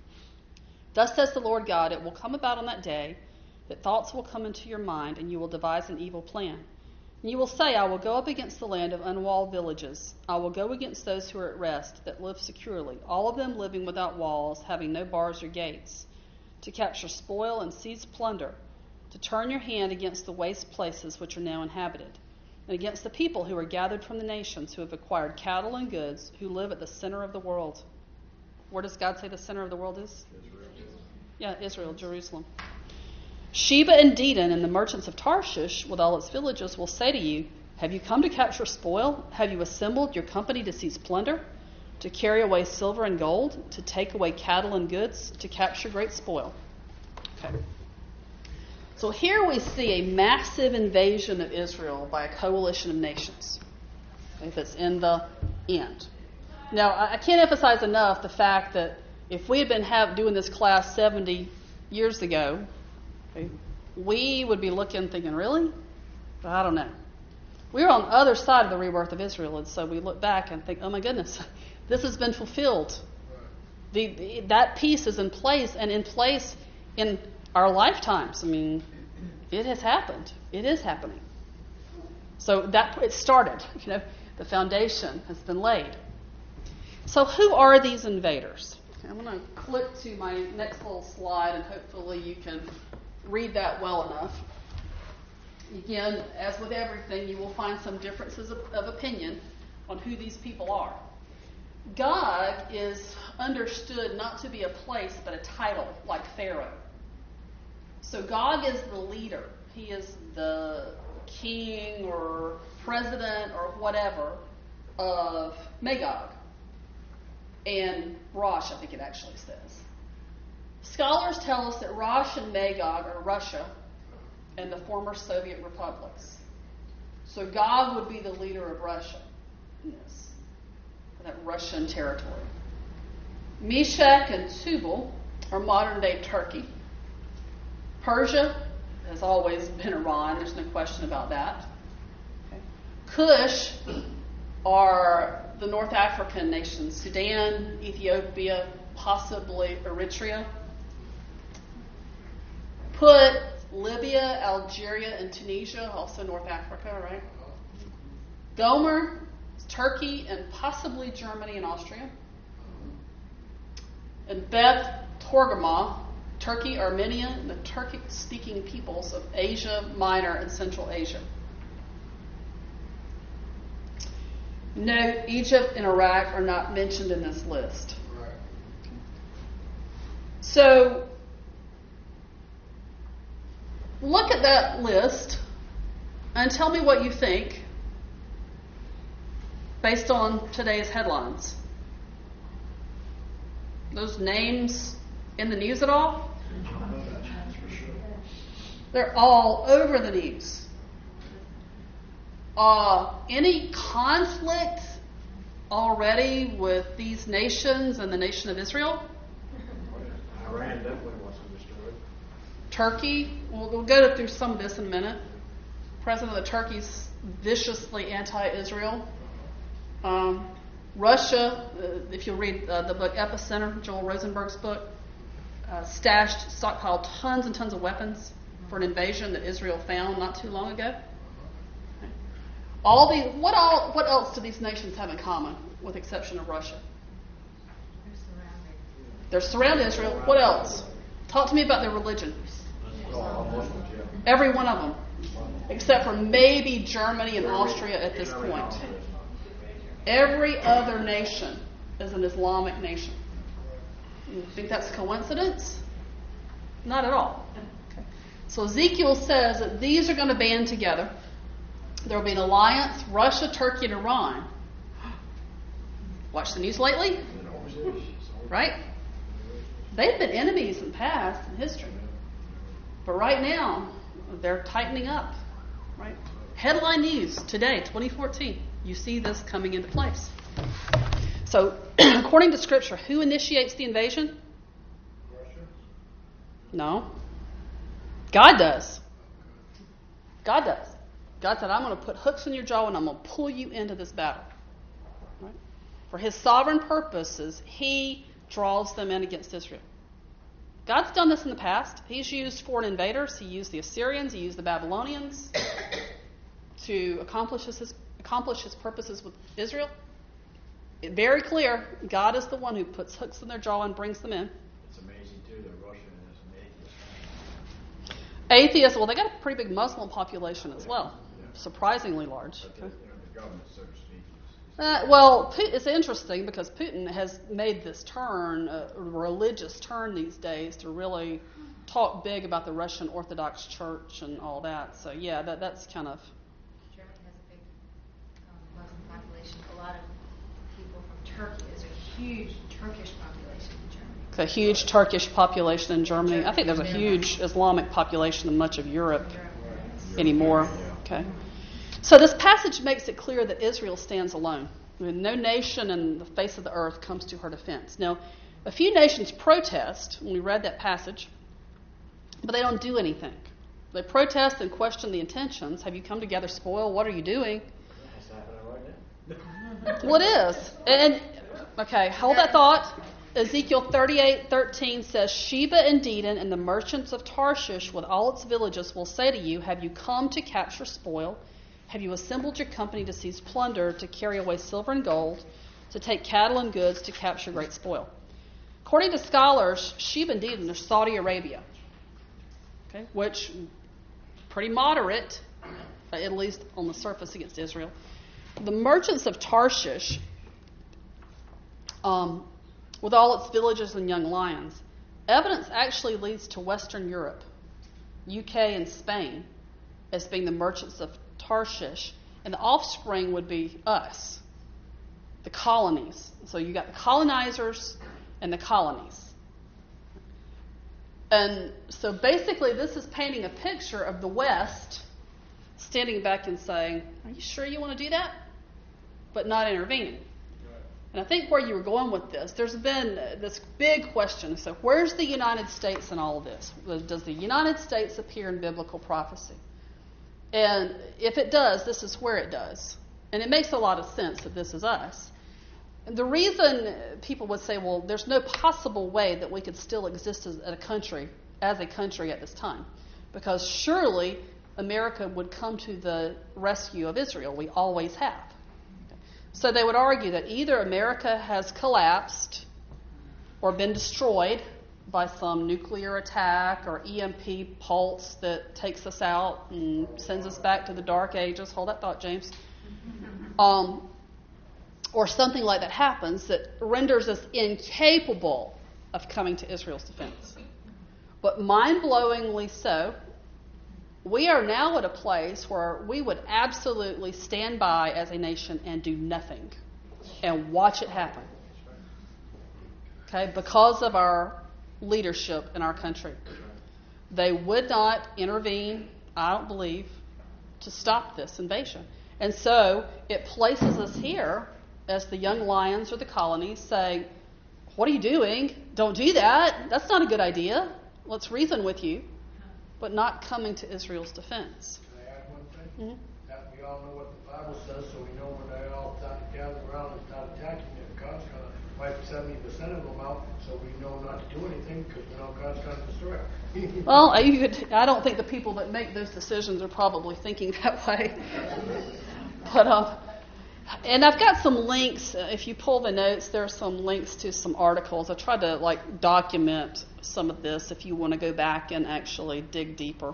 Thus says the Lord God, it will come about on that day that thoughts will come into your mind, and you will devise an evil plan. And you will say, I will go up against the land of unwalled villages. I will go against those who are at rest, that live securely, all of them living without walls, having no bars or gates, to capture spoil and seize plunder, to turn your hand against the waste places which are now inhabited, and against the people who are gathered from the nations, who have acquired cattle and goods, who live at the center of the world. Where does God say the center of the world is? Israel. Yeah, Israel, Jerusalem. Sheba and Dedan and the merchants of Tarshish with all its villages will say to you, Have you come to capture spoil? Have you assembled your company to seize plunder, to carry away silver and gold, to take away cattle and goods, to capture great spoil? Okay. So here we see a massive invasion of Israel by a coalition of nations. Okay, that's in the end. Now, I can't emphasize enough the fact that if we had been have, doing this class seventy years ago, okay, we would be looking thinking, really? But I don't know. We were on the other side of the rebirth of Israel, and so we look back and think, oh my goodness, this has been fulfilled. The, the, that piece is in place, and in place in our lifetimes. I mean, it has happened. It is happening. So that it started. You know, the foundation has been laid. So who are these invaders? Okay, I'm going to click to my next little slide, and hopefully you can read that well enough. Again, as with everything, you will find some differences of, of opinion on who these people are. Gog is understood not to be a place, but a title, like Pharaoh. So Gog is the leader. He is the king or president or whatever of Magog. And Rosh, I think it actually says. Scholars tell us that Rosh and Magog are Russia and the former Soviet republics. So Gog would be the leader of Russia in this, that Russian territory. Meshech and Tubal are modern-day Turkey. Persia has always been Iran. There's no question about that. Okay. Cush are the North African nations, Sudan, Ethiopia, possibly Eritrea. Put Libya, Algeria, and Tunisia, also North Africa, right? Gomer, Turkey, and possibly Germany and Austria. And Beth Togarmah, Turkey, Armenia, and the Turkic-speaking peoples of Asia Minor and Central Asia. Note, Egypt and Iraq are not mentioned in this list. Right. So, look at that list and tell me what you think based on today's headlines. Those names in the news at all? They're all over the news. Uh, any conflict already with these nations and the nation of Israel? Iran definitely wants to destroy it. Turkey, we'll, we'll go through some of this in a minute. President of Turkey's viciously anti-Israel. Um, Russia, uh, if you read uh, the book Epicenter, Joel Rosenberg's book, uh, stashed, stockpiled tons and tons of weapons for an invasion that Israel found not too long ago. Okay. All the what all what else do these nations have in common, with the exception of Russia? They're surrounding Israel. What else? Talk to me about their religion. Every one of them, except for maybe Germany and Austria at this point. Every other nation is an Islamic nation. You think that's a coincidence? Not at all. Okay. So Ezekiel says that these are going to band together. There will be an alliance, Russia, Turkey, and Iran. Watch the news lately? Right? They've been enemies in the past, in history. But right now, they're tightening up. Right? Headline news today, twenty fourteen. You see this coming into place. So, according to Scripture, who initiates the invasion? Russia? No. God does. God does. God said, I'm going to put hooks in your jaw and I'm going to pull you into this battle. Right? For his sovereign purposes, he draws them in against Israel. God's done this in the past. He's used foreign invaders. He used the Assyrians. He used the Babylonians to accomplish his, accomplish his purposes with Israel. It, very clear, God is the one who puts hooks in their jaw and brings them in. It's amazing, too, that Russia is an atheist. Atheists, well, they got a pretty big Muslim population as well. Yeah. Surprisingly large. But the, Okay. you know, the government, so to speak, is, Uh, well, it's interesting because Putin has made this turn, a religious turn these days, to really talk big about the Russian Orthodox Church and all that. So, yeah, that that's kind of... Germany has a big um, Muslim population. A lot of people from Turkey. There's a huge Turkish population in Germany. It's a huge Turkish population in Germany. I think there's a huge Islamic population in much of Europe anymore. Okay. So this passage makes it clear that Israel stands alone. I mean, no nation in the face of the earth comes to her defense. Now, a few nations protest when we read that passage, but they don't do anything. They protest and question the intentions. Have you come to gather spoil? What are you doing? that's happening right now. Well, it is. And, okay, hold that thought. Ezekiel thirty-eight thirteen says, Sheba and Dedan and the merchants of Tarshish with all its villages will say to you, have you come to capture spoil? Have you assembled your company to seize plunder, to carry away silver and gold, to take cattle and goods, to capture great spoil? According to scholars, Sheba and Dedan are Saudi Arabia, okay, which pretty moderate, at least on the surface, against Israel. The merchants of Tarshish, um, with all its villages and young lions, evidence actually leads to Western Europe, U K and Spain, as being the merchants of Tarshish, and the offspring would be us, the colonies. So you got the colonizers and the colonies. And so basically this is painting a picture of the West standing back and saying, are you sure you want to do that? But not intervening. And I think where you were going with this, there's been this big question. So where's the United States in all of this? Does the United States appear in biblical prophecy? And if it does, this is where it does. And it makes a lot of sense that this is us. And the reason people would say, well, there's no possible way that we could still exist as a country, as a country at this time. Because surely America would come to the rescue of Israel. We always have. So they would argue that either America has collapsed or been destroyed by some nuclear attack or E M P pulse that takes us out and sends us back to the dark ages. Hold that thought, James. Um, or something like that happens that renders us incapable of coming to Israel's defense. But mind-blowingly so, We are now at a place where we would absolutely stand by as a nation and do nothing and watch it happen. Okay, because of our leadership in our country. They would not intervene, I don't believe, to stop this invasion. And so it places us here as the young lions or the colonies saying, what are you doing? Don't do that. That's not a good idea. Let's reason with you. But not coming to Israel's defense. Can I add one thing? Mm-hmm. That we all know what the Bible says, so we know when they all start to gather around and start attacking them, God's going to wipe seventy percent of them out, so we know not to do anything because we know God's going to destroy them. Well, you could, I don't think the people that make those decisions are probably thinking that way. But um, and I've got some links. If you pull the notes, there are some links to some articles. I tried to like document some of this if you want to go back and actually dig deeper.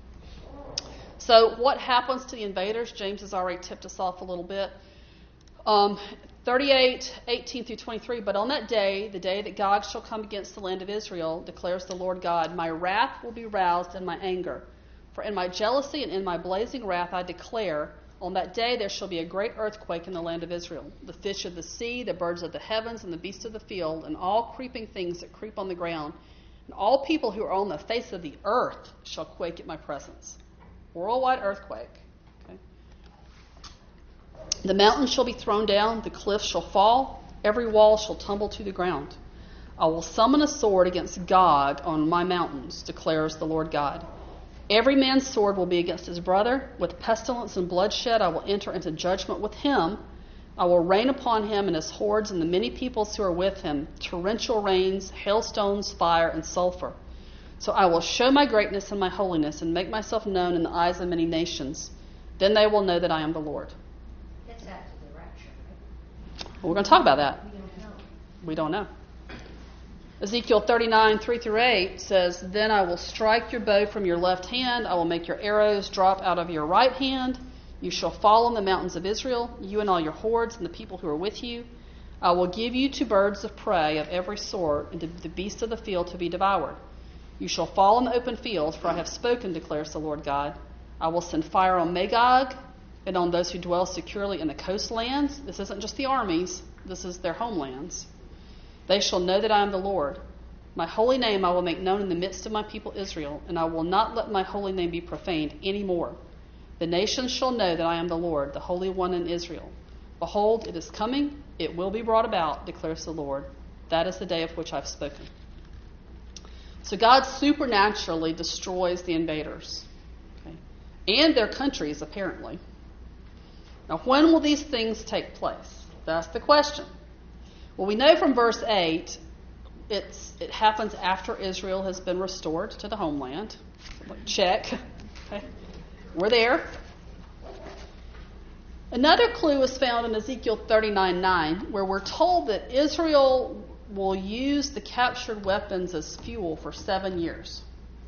So what happens to the invaders? James has already tipped us off a little bit. Um, thirty-eight, eighteen through twenty-three, but on that day, the day that Gog shall come against the land of Israel, declares the Lord God, my wrath will be roused in my anger. For in my jealousy and in my blazing wrath I declare, on that day there shall be a great earthquake in the land of Israel. The fish of the sea, the birds of the heavens, and the beasts of the field, and all creeping things that creep on the ground, and all people who are on the face of the earth shall quake at my presence. Worldwide earthquake. Okay. The mountains shall be thrown down, the cliffs shall fall, every wall shall tumble to the ground. I will summon a sword against Gog on my mountains, declares the Lord God. Every man's sword will be against his brother. With pestilence and bloodshed I will enter into judgment with him. I will rain upon him and his hordes and the many peoples who are with him, torrential rains, hailstones, fire, and sulfur. So I will show my greatness and my holiness and make myself known in the eyes of many nations. Then they will know that I am the Lord. That's after the rapture, right? Well, we're going to talk about that. We don't know. We don't know. Ezekiel thirty-nine, three through eight says, Then I will strike your bow from your left hand. I will make your arrows drop out of your right hand. You shall fall on the mountains of Israel, you and all your hordes and the people who are with you. I will give you to birds of prey of every sort and to the beasts of the field to be devoured. You shall fall in the open fields, for I have spoken, declares the Lord God. I will send fire on Magog and on those who dwell securely in the coastlands. This isn't just the armies. This is their homelands. They shall know that I am the Lord. My holy name I will make known in the midst of my people Israel, and I will not let my holy name be profaned any more. The nations shall know that I am the Lord, the Holy One in Israel. Behold, it is coming, it will be brought about, declares the Lord. That is the day of which I've spoken. So God supernaturally destroys the invaders, okay, and their countries, apparently. Now, when will these things take place? That's the question. Well, we know from verse eight, it's, it happens after Israel has been restored to the homeland. Check. Okay. We're there. Another clue is found in Ezekiel thirty-nine nine, where we're told that Israel will use the captured weapons as fuel for seven years.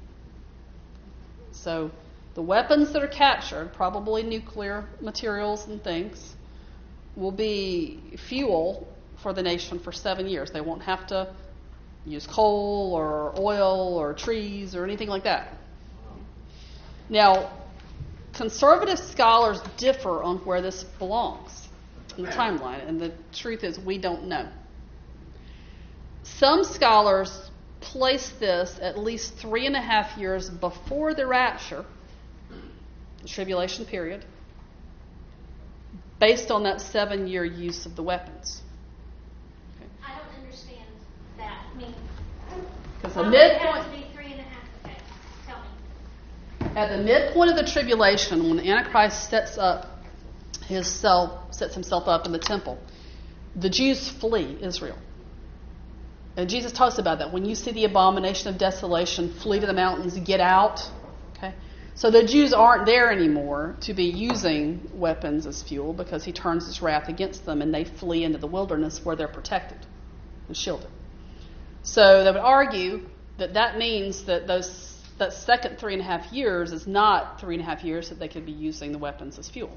So the weapons that are captured, probably nuclear materials and things, will be fuel for the nation for seven years. They won't have to use coal or oil or trees or anything like that. Now, conservative scholars differ on where this belongs in the timeline, and the truth is we don't know. Some scholars place this at least three and a half years before the rapture, the tribulation period, based on that seven-year use of the weapons. I don't understand that. I mean, Because the why would it midpoint, have to be three and a half? Okay, tell me. at the midpoint of the tribulation, when the Antichrist sets up his self, sets himself up in the temple, the Jews flee Israel. And Jesus talks about that. When you see the abomination of desolation, flee to the mountains, get out. Okay? So the Jews aren't there anymore to be using weapons as fuel because he turns his wrath against them and they flee into the wilderness where they're protected and shielded. So they would argue that that means that those that second three and a half years is not three and a half years that they could be using the weapons as fuel.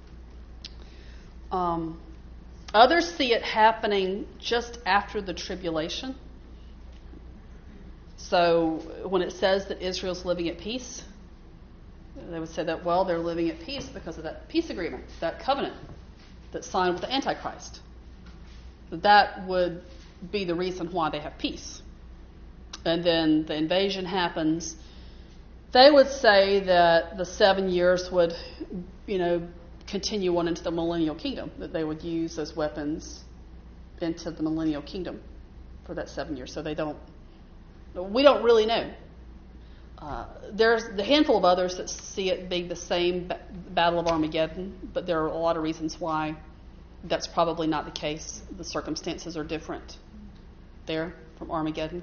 Um, others see it happening just after the tribulation. So when it says that Israel's living at peace, They would say that, well, they're living at peace because of that peace agreement, that covenant that's signed with the Antichrist. That would be the reason why they have peace. And then the invasion happens. They would say that the seven years would, you know, continue on into the millennial kingdom, that they would use those weapons into the millennial kingdom for that seven years. So they don't, we don't really know. Uh, there's the handful of others that see it being the same ba- Battle of Armageddon, but there are a lot of reasons why that's probably not the case. The circumstances are different there from Armageddon.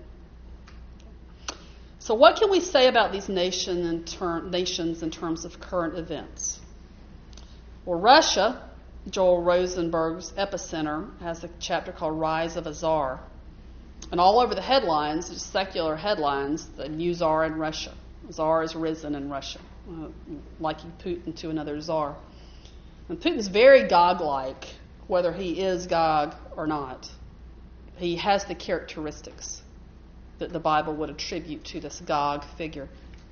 So what can we say about these nation in ter- nations in terms of current events? Well, Russia, Joel Rosenberg's epicenter, has a chapter called Rise of a Tsar. And all over the headlines, just secular headlines, the new czar in Russia. Tsar has risen in Russia, uh, liking Putin to another czar. And Putin's very Gog-like, whether he is Gog or not. He has the characteristics that the Bible would attribute to this Gog figure.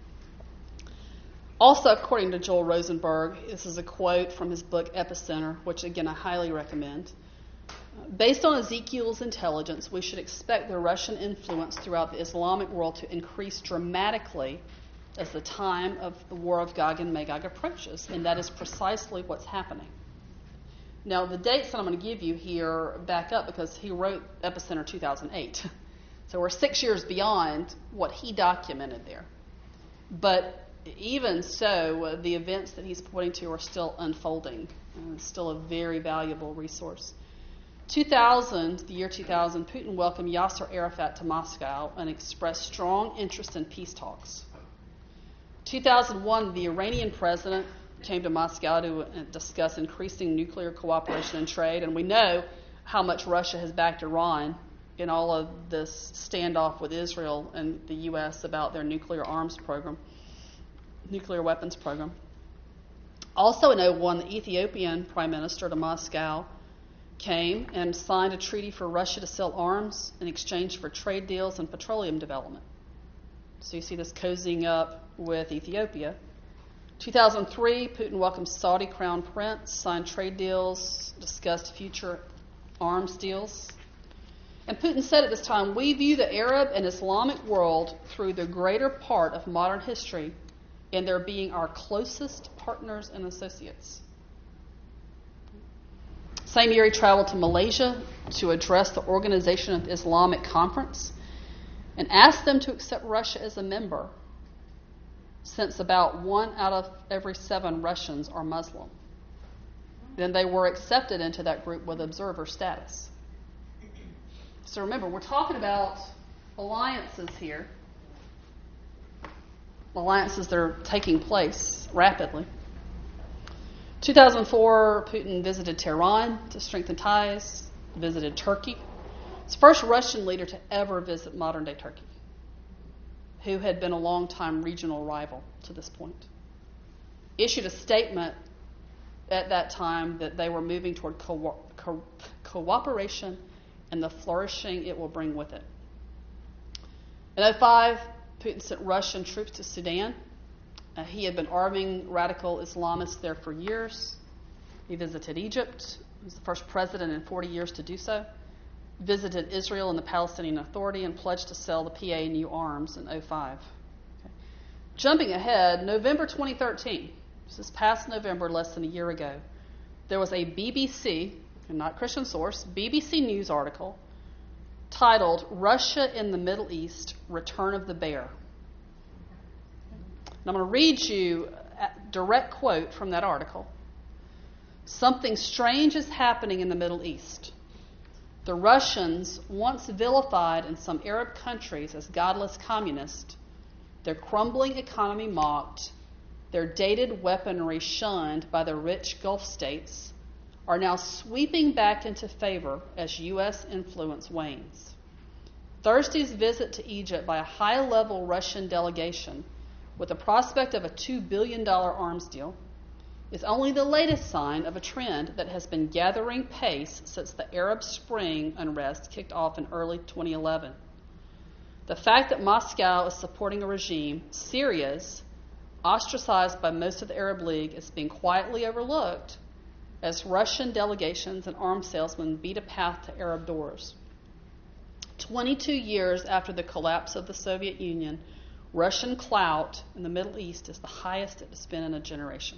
Also, according to Joel Rosenberg, this is a quote from his book Epicenter, which again I highly recommend. Based on Ezekiel's intelligence, we should expect the Russian influence throughout the Islamic world to increase dramatically as the time of the War of Gog and Magog approaches, and that is precisely what's happening. Now, the dates that I'm going to give you here back up because he wrote Epicenter two thousand eight. So we're six years beyond what he documented there. But even so, uh, the events that he's pointing to are still unfolding, and it's still a very valuable resource. two thousand, the year two thousand, Putin welcomed Yasser Arafat to Moscow and expressed strong interest in peace talks. two thousand one, the Iranian president came to Moscow to discuss increasing nuclear cooperation and trade, and we know how much Russia has backed Iran in all of this standoff with Israel and the U S about their nuclear arms program, nuclear weapons program. Also in oh one, the Ethiopian prime minister to Moscow came and signed a treaty for Russia to sell arms in exchange for trade deals and petroleum development. So you see this cozying up with Ethiopia. two thousand three, Putin welcomed Saudi Crown Prince, signed trade deals, discussed future arms deals. And Putin said at this time, we view the Arab and Islamic world through the greater part of modern history in their being our closest partners and associates. Same year, he traveled to Malaysia to address the Organization of the Islamic Conference and asked them to accept Russia as a member, since about one out of every seven Russians are Muslim. Then they were accepted into that group with observer status. So remember, we're talking about alliances here, alliances that are taking place rapidly. two thousand four, Putin visited Tehran to strengthen ties, visited Turkey. He's the first Russian leader to ever visit modern-day Turkey, who had been a long-time regional rival to this point. Issued a statement at that time that they were moving toward co- co- cooperation and the flourishing it will bring with it. In oh five, Putin sent Russian troops to Sudan. Uh, he had been arming radical Islamists there for years. He visited Egypt. He was the first president in forty years to do so. Visited Israel and the Palestinian Authority and pledged to sell the P A new arms in oh five. Okay. Jumping ahead, November twenty thirteen, this is past November, less than a year ago, there was a B B C, and not Christian source, B B C News article titled Russia in the Middle East, Return of the Bear. And I'm going to read you a direct quote from that article. Something strange is happening in the Middle East. The Russians, once vilified in some Arab countries as godless communists, their crumbling economy mocked, their dated weaponry shunned by the rich Gulf states, are now sweeping back into favor as U S influence wanes. Thursday's visit to Egypt by a high-level Russian delegation with the prospect of a two billion dollars arms deal is only the latest sign of a trend that has been gathering pace since the Arab Spring unrest kicked off in early twenty eleven. The fact that Moscow is supporting a regime, Syria's, ostracized by most of the Arab League, is being quietly overlooked as Russian delegations and arms salesmen beat a path to Arab doors. twenty-two years after the collapse of the Soviet Union, Russian clout in the Middle East is the highest it has been in a generation.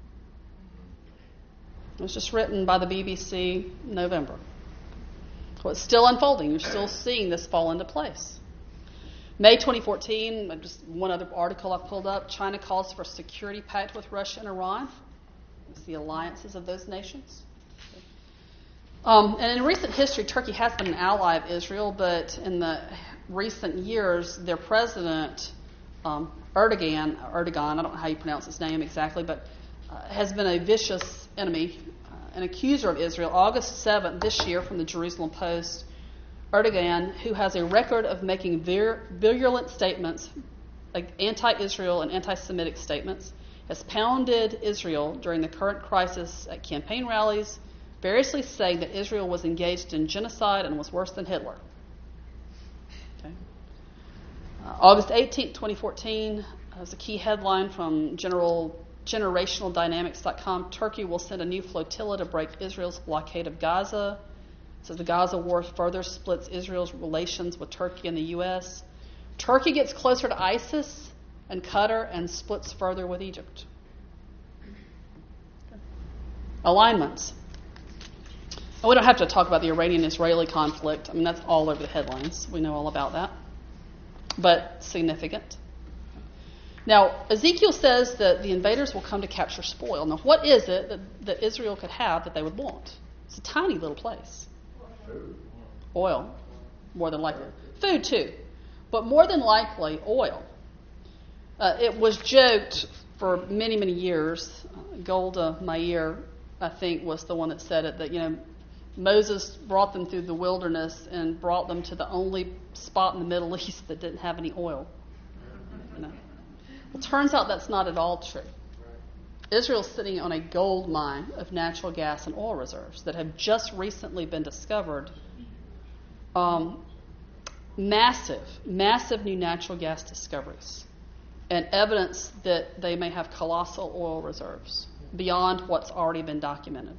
It was just written by the B B C in November. Well, it's still unfolding. You're still seeing this fall into place. May twenty fourteen, just one other article I pulled up, China calls for a security pact with Russia and Iran. It's the alliances of those nations. Um, and in recent history, Turkey has been an ally of Israel, but in the recent years, their president, um, Erdogan, Erdogan, I don't know how you pronounce his name exactly, but uh, has been a vicious enemy, uh, an accuser of Israel. August seventh this year from the Jerusalem Post, Erdogan, who has a record of making vir- virulent statements, like anti-Israel and anti-Semitic statements, has pounded Israel during the current crisis at campaign rallies, variously saying that Israel was engaged in genocide and was worse than Hitler. Okay. Uh, August eighteenth, twenty fourteen, uh, was a key headline from General generational dynamics dot com. Turkey will send a new flotilla to break Israel's blockade of Gaza. It says the Gaza war further splits Israel's relations with Turkey and the U S. Turkey gets closer to ISIS and Qatar and splits further with Egypt. Okay. Alignments. And we don't have to talk about the Iranian-Israeli conflict. I mean, that's all over the headlines. We know all about that. But significant. Now, Ezekiel says that the invaders will come to capture spoil. Now, what is it that, that Israel could have that they would want? It's a tiny little place. Food. Oil, more than likely. Food, too. But more than likely, oil. Uh, it was joked for many, many years. Uh, Golda Meir, I think, was the one that said it, that, you know, Moses brought them through the wilderness and brought them to the only spot in the Middle East that didn't have any oil. You know? Well, turns out that's not at all true. Israel's sitting on a gold mine of natural gas and oil reserves that have just recently been discovered. Um, massive, massive new natural gas discoveries and evidence that they may have colossal oil reserves beyond what's already been documented.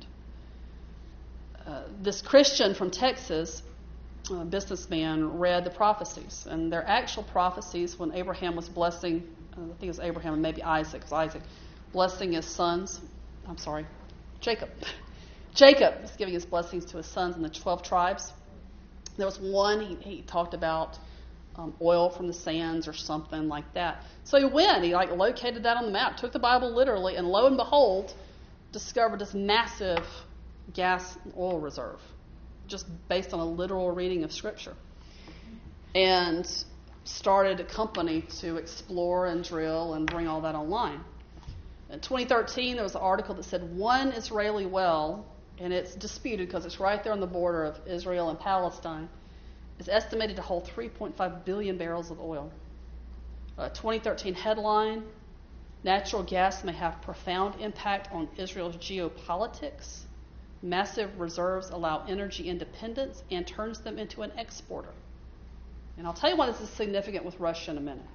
Uh, this Christian from Texas, a businessman, read the prophecies, and they're actual prophecies when Abraham was blessing, uh, I think it was Abraham and maybe Isaac, it was Isaac, blessing his sons. I'm sorry, Jacob. Jacob is giving his blessings to his sons in the twelve tribes. There was one, he, he talked about um, oil from the sands or something like that. So he went, he like located that on the map, took the Bible literally, and lo and behold, discovered this massive gas and oil reserve, just based on a literal reading of Scripture. And started a company to explore and drill and bring all that online. In twenty thirteen, there was an article that said one Israeli well, and it's disputed because it's right there on the border of Israel and Palestine, is estimated to hold three point five billion barrels of oil. A twenty thirteen headline, natural gas may have profound impact on Israel's geopolitics. Massive reserves allow energy independence and turns them into an exporter. And I'll tell you why this is significant with Russia in a minute.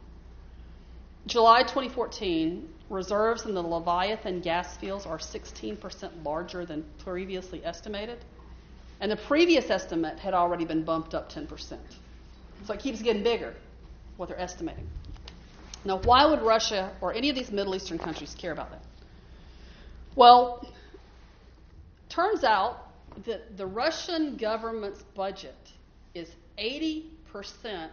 July twenty fourteen, reserves in the Leviathan gas fields are sixteen percent larger than previously estimated. And the previous estimate had already been bumped up ten percent. So it keeps getting bigger, what they're estimating. Now, why would Russia or any of these Middle Eastern countries care about that? Well, turns out that the Russian government's budget is eighty percent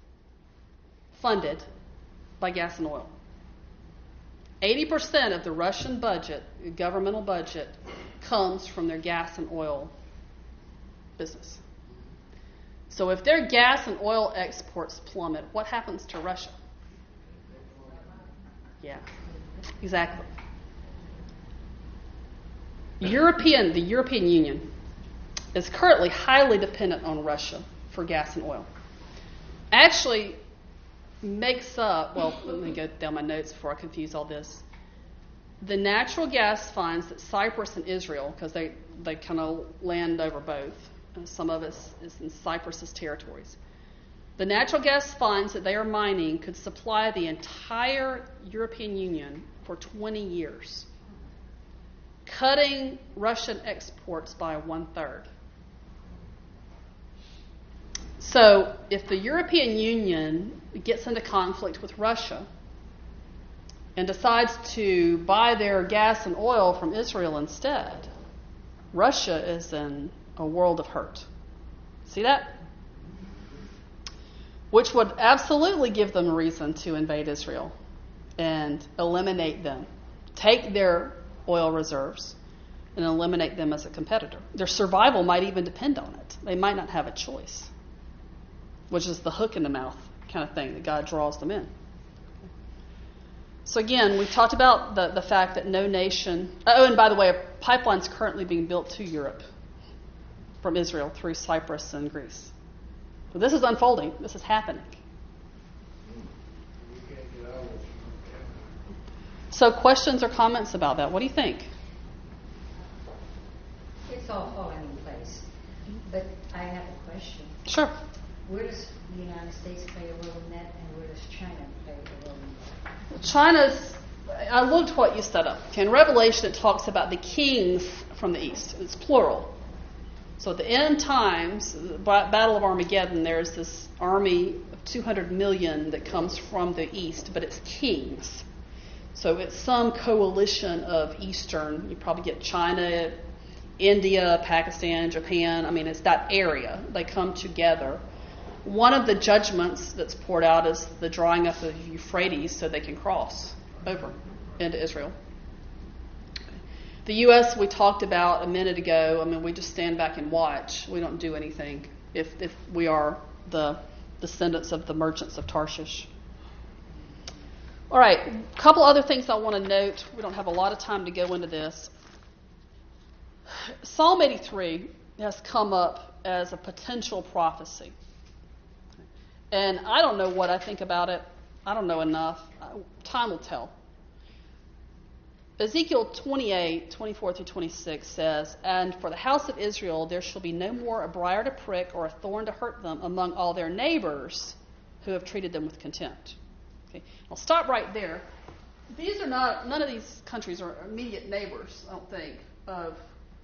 funded by gas and oil. eighty percent of the Russian budget, governmental budget, comes from their gas and oil business. So if their gas and oil exports plummet, what happens to Russia? Yeah, exactly. European, the European Union is currently highly dependent on Russia for gas and oil. Actually makes up, well, let me go down my notes before I confuse all this. The natural gas finds that Cyprus and Israel, because they, they kind of land over both, and some of it is in Cyprus's territories, The natural gas finds that they are mining could supply the entire European Union for twenty years, cutting Russian exports by one-third. So if the European Union gets into conflict with Russia and decides to buy their gas and oil from Israel instead, Russia is in a world of hurt. See that? Which would absolutely give them a reason to invade Israel and eliminate them, take their oil reserves and eliminate them as a competitor. Their survival might even depend on it. They might not have a choice, which is the hook in the mouth kind of thing that God draws them in. So again, we talked about the, the fact that no nation... Oh, and by the way, a pipeline's currently being built to Europe from Israel through Cyprus and Greece. So this is unfolding. This is happening. We can't get out of it. So questions or comments about that? What do you think? It's all falling in place. But I have a question. Sure. Where does the United States play a role in that, and where does China play a role in that? China's, I looked what you set up. Okay, in Revelation it talks about the kings from the east. It's plural. So at the end times, the Battle of Armageddon, there's this army of two hundred million that comes from the east, but it's kings. So it's some coalition of Eastern. You probably get China, India, Pakistan, Japan. I mean, it's that area. They come together. One of the judgments that's poured out is the drying up of Euphrates so they can cross over into Israel. The U S we talked about a minute ago. I mean, we just stand back and watch. We don't do anything if, if we are the descendants of the merchants of Tarshish. All right, a couple other things I want to note. We don't have a lot of time to go into this. Psalm eighty-three has come up as a potential prophecy. And I don't know what I think about it. I don't know enough. Time will tell. Ezekiel twenty-eight, twenty-four through twenty-six says, "And for the house of Israel there shall be no more a briar to prick or a thorn to hurt them among all their neighbors who have treated them with contempt." Okay, I'll stop right there. These are not, none of these countries are immediate neighbors, I don't think, of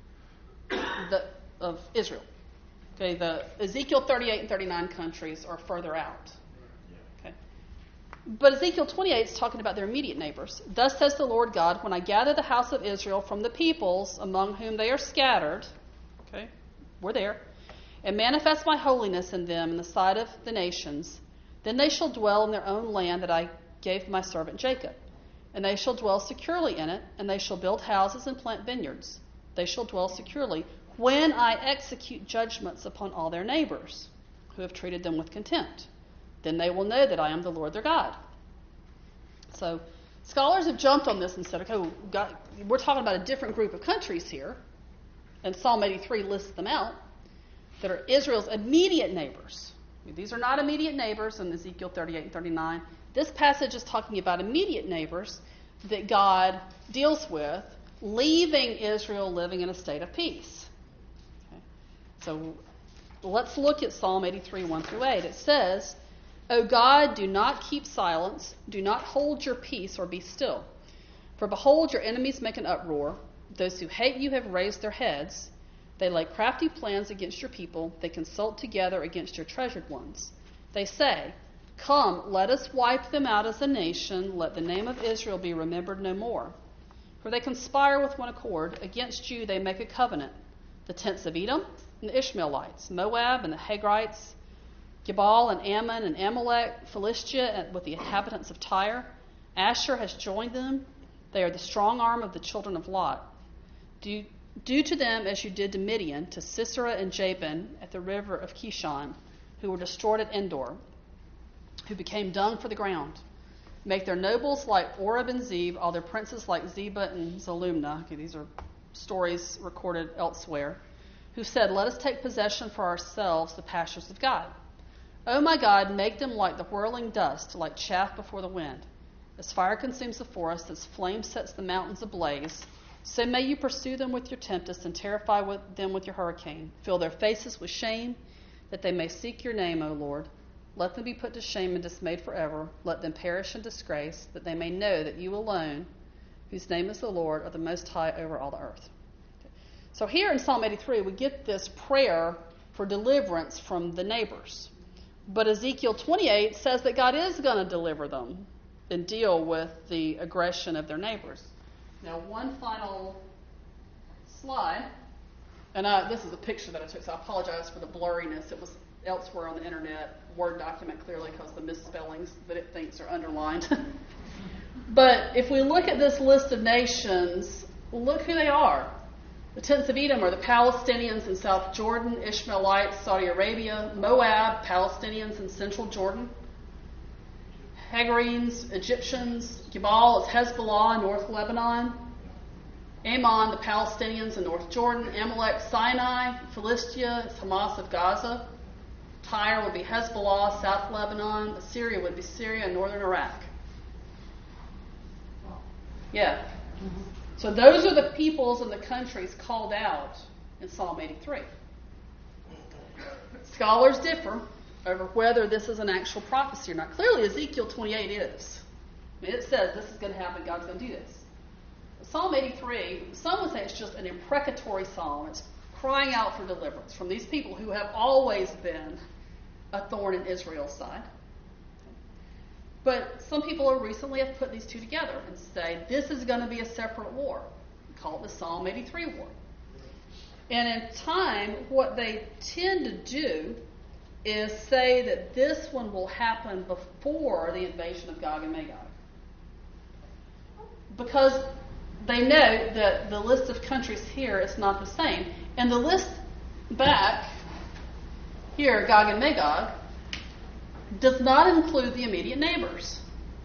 the of Israel. Okay, the Ezekiel thirty-eight and thirty-nine countries are further out. Okay. But Ezekiel twenty-eight is talking about their immediate neighbors. "Thus says the Lord God, when I gather the house of Israel from the peoples among whom they are scattered," okay, we're there, "and manifest my holiness in them in the sight of the nations, then they shall dwell in their own land that I gave my servant Jacob. And they shall dwell securely in it, and they shall build houses and plant vineyards. They shall dwell securely when I execute judgments upon all their neighbors who have treated them with contempt. Then they will know that I am the Lord their God." So scholars have jumped on this and said, okay, well, God, we're talking about a different group of countries here, and Psalm eighty-three lists them out, that are Israel's immediate neighbors. These are not immediate neighbors in Ezekiel thirty-eight and thirty-nine. This passage is talking about immediate neighbors that God deals with, leaving Israel living in a state of peace. Okay. So let's look at Psalm eighty-three, one through eight. It says, "O God, do not keep silence. Do not hold your peace or be still. For behold, your enemies make an uproar. Those who hate you have raised their heads. They lay crafty plans against your people. They consult together against your treasured ones. They say, 'Come, let us wipe them out as a nation. Let the name of Israel be remembered no more.' For they conspire with one accord. Against you they make a covenant. The tents of Edom and the Ishmaelites, Moab and the Hagrites, Gebal and Ammon and Amalek, Philistia with the inhabitants of Tyre. Asher has joined them. They are the strong arm of the children of Lot. Do, do to them as you did to Midian, to Sisera and Jabin at the river of Kishon, who were destroyed at Endor, who became dung for the ground. Make their nobles like Oreb and Zeb, all their princes like Zebah and Zalumna." Okay, these are stories recorded elsewhere. "Who said, 'Let us take possession for ourselves the pastures of God.' O my God, make them like the whirling dust, like chaff before the wind. As fire consumes the forest, as flame sets the mountains ablaze, so may you pursue them with your tempest and terrify with them with your hurricane. Fill their faces with shame, that they may seek your name, O Lord. Let them be put to shame and dismayed forever. Let them perish in disgrace, that they may know that you alone, whose name is the Lord, are the Most High over all the earth. Okay. So here in Psalm eighty-three, we get this prayer for deliverance from the neighbors. But Ezekiel twenty-eight says that God is going to deliver them and deal with the aggression of their neighbors. Now, one final slide. And uh, this is a picture that I took, so I apologize for the blurriness. It was elsewhere on the internet, Word document clearly because the misspellings that it thinks are underlined. But if we look at this list of nations, look who they are. The tents of Edom are the Palestinians in South Jordan, Ishmaelites, Saudi Arabia, Moab, Palestinians in Central Jordan, Hagarenes, Egyptians, Gebal is Hezbollah in North Lebanon, Ammon, the Palestinians in North Jordan, Amalek, Sinai, Philistia, it's Hamas of Gaza, Tyre would be Hezbollah, South Lebanon, Assyria would be Syria, and northern Iraq. Yeah. Mm-hmm. So those are the peoples and the countries called out in Psalm eighty-three. Scholars differ over whether this is an actual prophecy or not. Clearly, Ezekiel twenty-eight is. I mean, it says this is going to happen, God's going to do this. Psalm eighty-three, some would say it's just an imprecatory psalm. It's crying out for deliverance from these people who have always been a thorn in Israel's side. But some people recently have put these two together and say this is going to be a separate war. We call it the Psalm eighty-three war. And in time, what they tend to do is say that this one will happen before the invasion of Gog and Magog. Because they know that the list of countries here is not the same. And the list back here, Gog and Magog, does not include the immediate neighbors.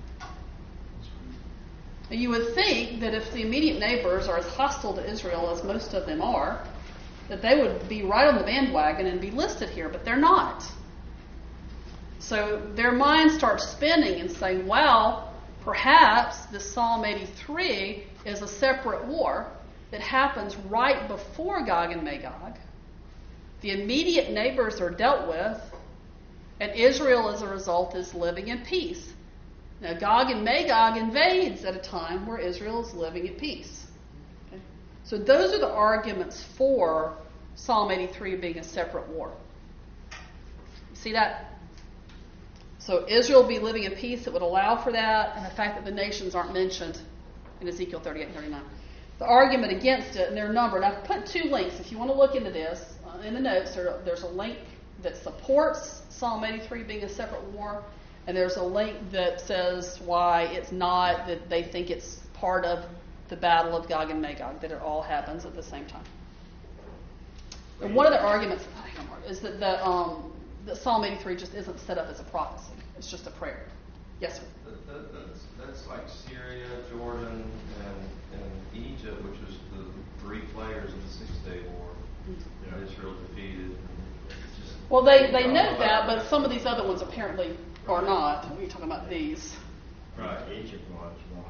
You would think that if the immediate neighbors are as hostile to Israel as most of them are, that they would be right on the bandwagon and be listed here, but they're not. So their mind starts spinning and saying, well, perhaps this Psalm eighty-three is a separate war that happens right before Gog and Magog. The immediate neighbors are dealt with, and Israel, as a result, is living in peace. Now, Gog and Magog invades at a time where Israel is living at peace. Okay? So those are the arguments for Psalm eighty-three being a separate war. See that? So Israel will be living in peace. It would allow for that, and the fact that the nations aren't mentioned in Ezekiel thirty-eight and thirty-nine. The argument against it, and they're numbered. I've put two links. If you want to look into this, uh, in the notes, there, there's a link that supports Psalm eighty-three being a separate war, and there's a link that says why it's not, that they think it's part of the battle of Gog and Magog, that it all happens at the same time. And one of the arguments is that the, um, that Psalm eighty-three just isn't set up as a prophecy. It's just a prayer. Yes, sir? That, that, that's, that's like Syria, Jordan, and, and Egypt, which was the three players in the Six-Day War that mm-hmm. Israel defeated. Just, well, they, they know that, but some of these other ones apparently are not. We're talking about these. Right. Egypt was one.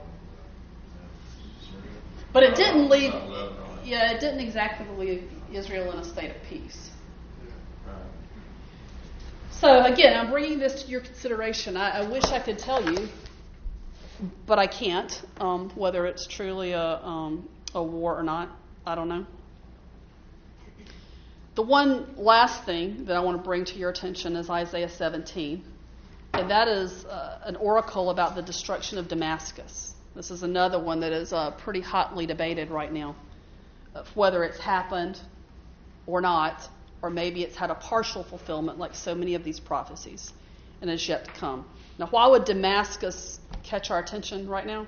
But it didn't leave, yeah, it didn't exactly leave Israel in a state of peace. Right. So again, I'm bringing this to your consideration. I, I wish I could tell you, but I can't, um, whether it's truly a, um, a war or not. I don't know. The one last thing that I want to bring to your attention is Isaiah seventeen, and that is uh, an oracle about the destruction of Damascus. This is another one that is uh, pretty hotly debated right now, of whether it's happened or not, or maybe it's had a partial fulfillment like so many of these prophecies and is yet to come. Now, why would Damascus catch our attention right now?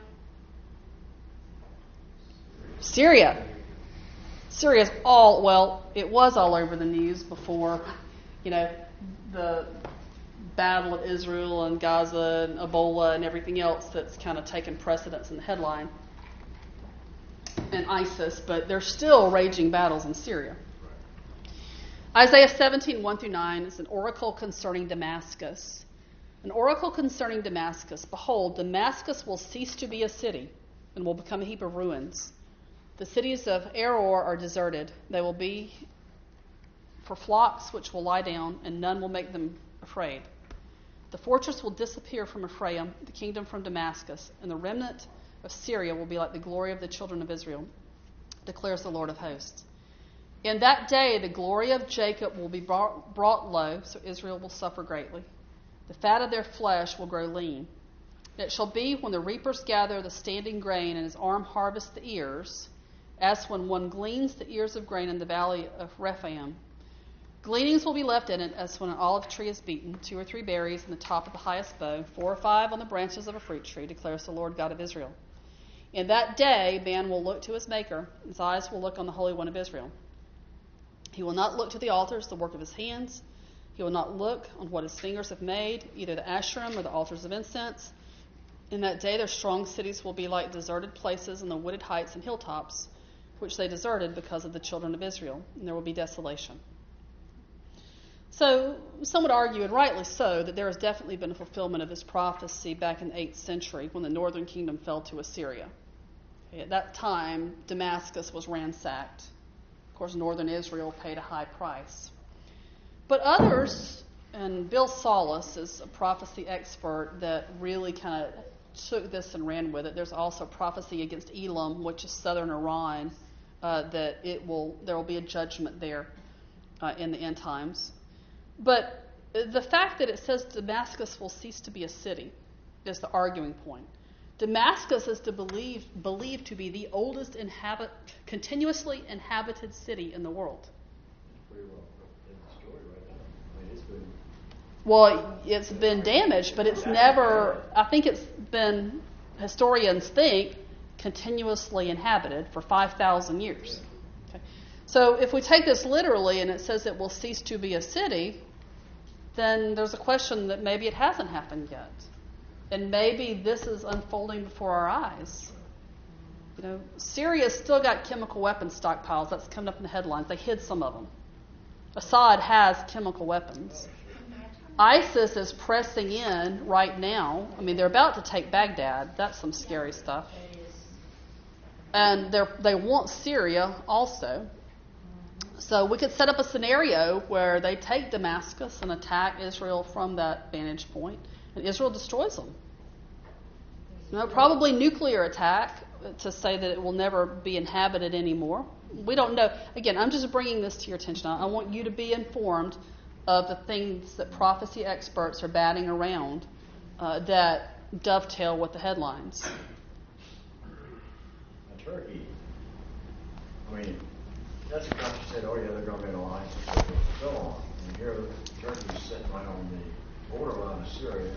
Syria. Syria's all, well, it was all over the news before, you know, the battle of Israel and Gaza and Ebola and everything else that's kind of taken precedence in the headline, and ISIS, but there's still raging battles in Syria. Isaiah seventeen, one through nine is an oracle concerning Damascus. An oracle concerning Damascus. Behold, Damascus will cease to be a city and will become a heap of ruins. The cities of Aror are deserted. They will be for flocks which will lie down, and none will make them afraid. The fortress will disappear from Ephraim, the kingdom from Damascus, and the remnant of Syria will be like the glory of the children of Israel, declares the Lord of hosts. In that day, the glory of Jacob will be brought, brought low, so Israel will suffer greatly. The fat of their flesh will grow lean. And it shall be when the reapers gather the standing grain and his arm harvests the ears, as when one gleans the ears of grain in the valley of Rephaim. Gleanings will be left in it as when an olive tree is beaten, two or three berries in the top of the highest bough, four or five on the branches of a fruit tree, declares the Lord God of Israel. In that day, man will look to his Maker, his eyes will look on the Holy One of Israel. He will not look to the altars, the work of his hands. He will not look on what his fingers have made, either the Asherim or the altars of incense. In that day, their strong cities will be like deserted places in the wooded heights and hilltops, which they deserted because of the children of Israel, and there will be desolation. So some would argue, and rightly so, that there has definitely been a fulfillment of this prophecy back in the eighth century when the northern kingdom fell to Assyria. At that time, Damascus was ransacked. Of course, northern Israel paid a high price. But others, and Bill Solis is a prophecy expert that really kind of took this and ran with it. There's also prophecy against Elam, which is southern Iran, uh, that it will there will be a judgment there uh, in the end times. But the fact that it says Damascus will cease to be a city is the arguing point. Damascus is to believe, believed to be the oldest inhabit, continuously inhabited city in the world. Pretty well in the story right now. I mean, it's been, Well, it's been damaged, but it's never, I think it's been, historians think, continuously inhabited for five thousand years. Okay. So if we take this literally and it says it will cease to be a city, then there's a question that maybe it hasn't happened yet. And maybe this is unfolding before our eyes. You know, Syria's still got chemical weapons stockpiles. That's coming up in the headlines. They hid some of them. Assad has chemical weapons. ISIS is pressing in right now. I mean, they're about to take Baghdad. That's some scary stuff. And they they want Syria also. So we could set up a scenario where they take Damascus and attack Israel from that vantage point, and Israel destroys them. You know, probably nuclear attack to say that it will never be inhabited anymore. We don't know. Again, I'm just bringing this to your attention. I want you to be informed of the things that prophecy experts are batting around uh, that dovetail with the headlines. now, Turkey, I mean, that's a country said, oh yeah, they're going to be an alliance and so on. And here, Turkey's sitting right on the borderline of Syria.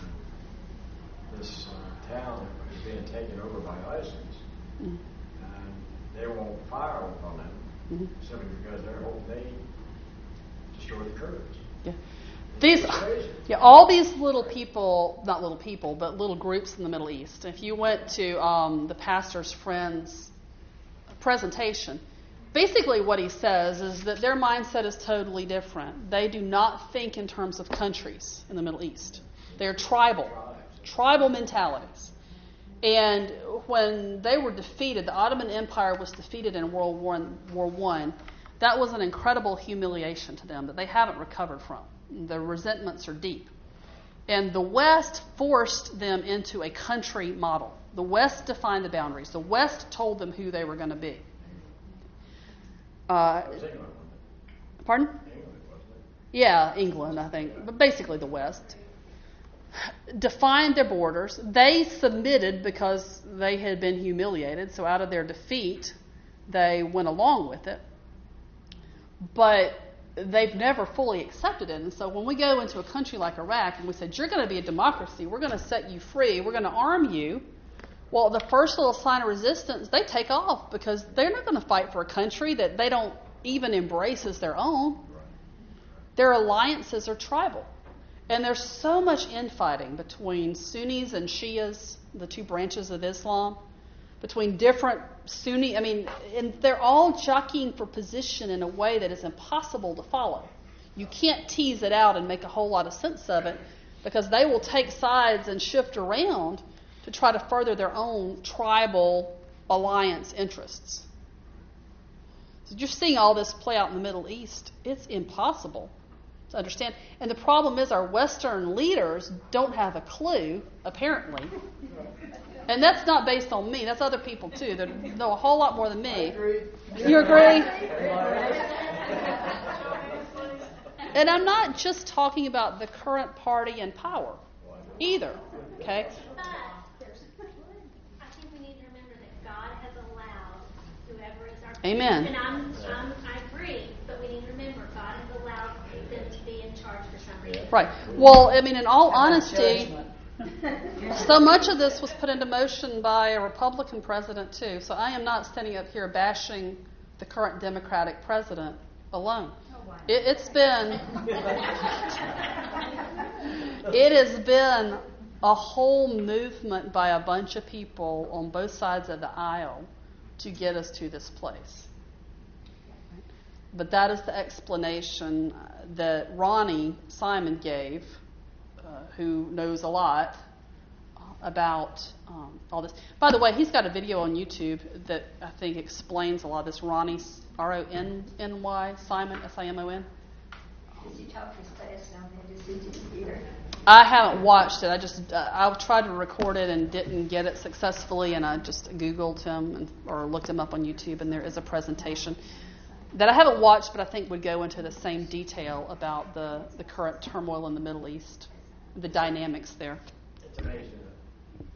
This uh, town is being taken over by ISIS, mm-hmm. and they won't fire on them mm-hmm. simply because they're hoping they destroy the Kurds. Yeah. These, yeah, all these little people, not little people, but little groups in the Middle East. If you went to um, the pastor's friend's presentation, basically what he says is that their mindset is totally different. They do not think in terms of countries in the Middle East. They're tribal, tribal mentalities. And when they were defeated, the Ottoman Empire was defeated in World War One. That was an incredible humiliation to them that they haven't recovered from. The resentments are deep. And the West forced them into a country model. The West defined the boundaries. The West told them who they were going to be. Uh, pardon? Yeah, England, I think. But basically the West. Defined their borders. They submitted because they had been humiliated. So out of their defeat, they went along with it. But they've never fully accepted it. And so when we go into a country like Iraq and we said, you're going to be a democracy, we're going to set you free, we're going to arm you, well, the first little sign of resistance, they take off because they're not going to fight for a country that they don't even embrace as their own. Their alliances are tribal. And there's so much infighting between Sunnis and Shias, the two branches of Islam, between different Sunni, I mean, and they're all jockeying for position in a way that is impossible to follow. You can't tease it out and make a whole lot of sense of it because they will take sides and shift around to try to further their own tribal alliance interests. So you're seeing all this play out in the Middle East. It's impossible to understand. And the problem is our Western leaders don't have a clue, apparently. And that's not based on me. That's other people, too, that know a whole lot more than me. I agree. You agree? And I'm not just talking about the current party in power either, okay? But I think we need to remember that God has allowed whoever is our Amen. And I'm, I'm, I agree, but we need to remember God has allowed them to be in charge for some reason. Right. Well, I mean, in all honesty, so much of this was put into motion by a Republican president, too. So I am not standing up here bashing the current Democratic president alone. It, it's been, it has been a whole movement by a bunch of people on both sides of the aisle to get us to this place. But that is the explanation that Ronnie Simon gave, uh, who knows a lot about um, all this. By the way, he's got a video on YouTube that I think explains a lot of this. Ronnie, R O N N Y, Simon, S I M O N. Did you talk as fast on there to see you here? I haven't watched it. I just uh, I tried to record it and didn't get it successfully, and I just Googled him and, or looked him up on YouTube, and there is a presentation that I haven't watched, but I think would go into the same detail about the, the current turmoil in the Middle East, the dynamics there. It's amazing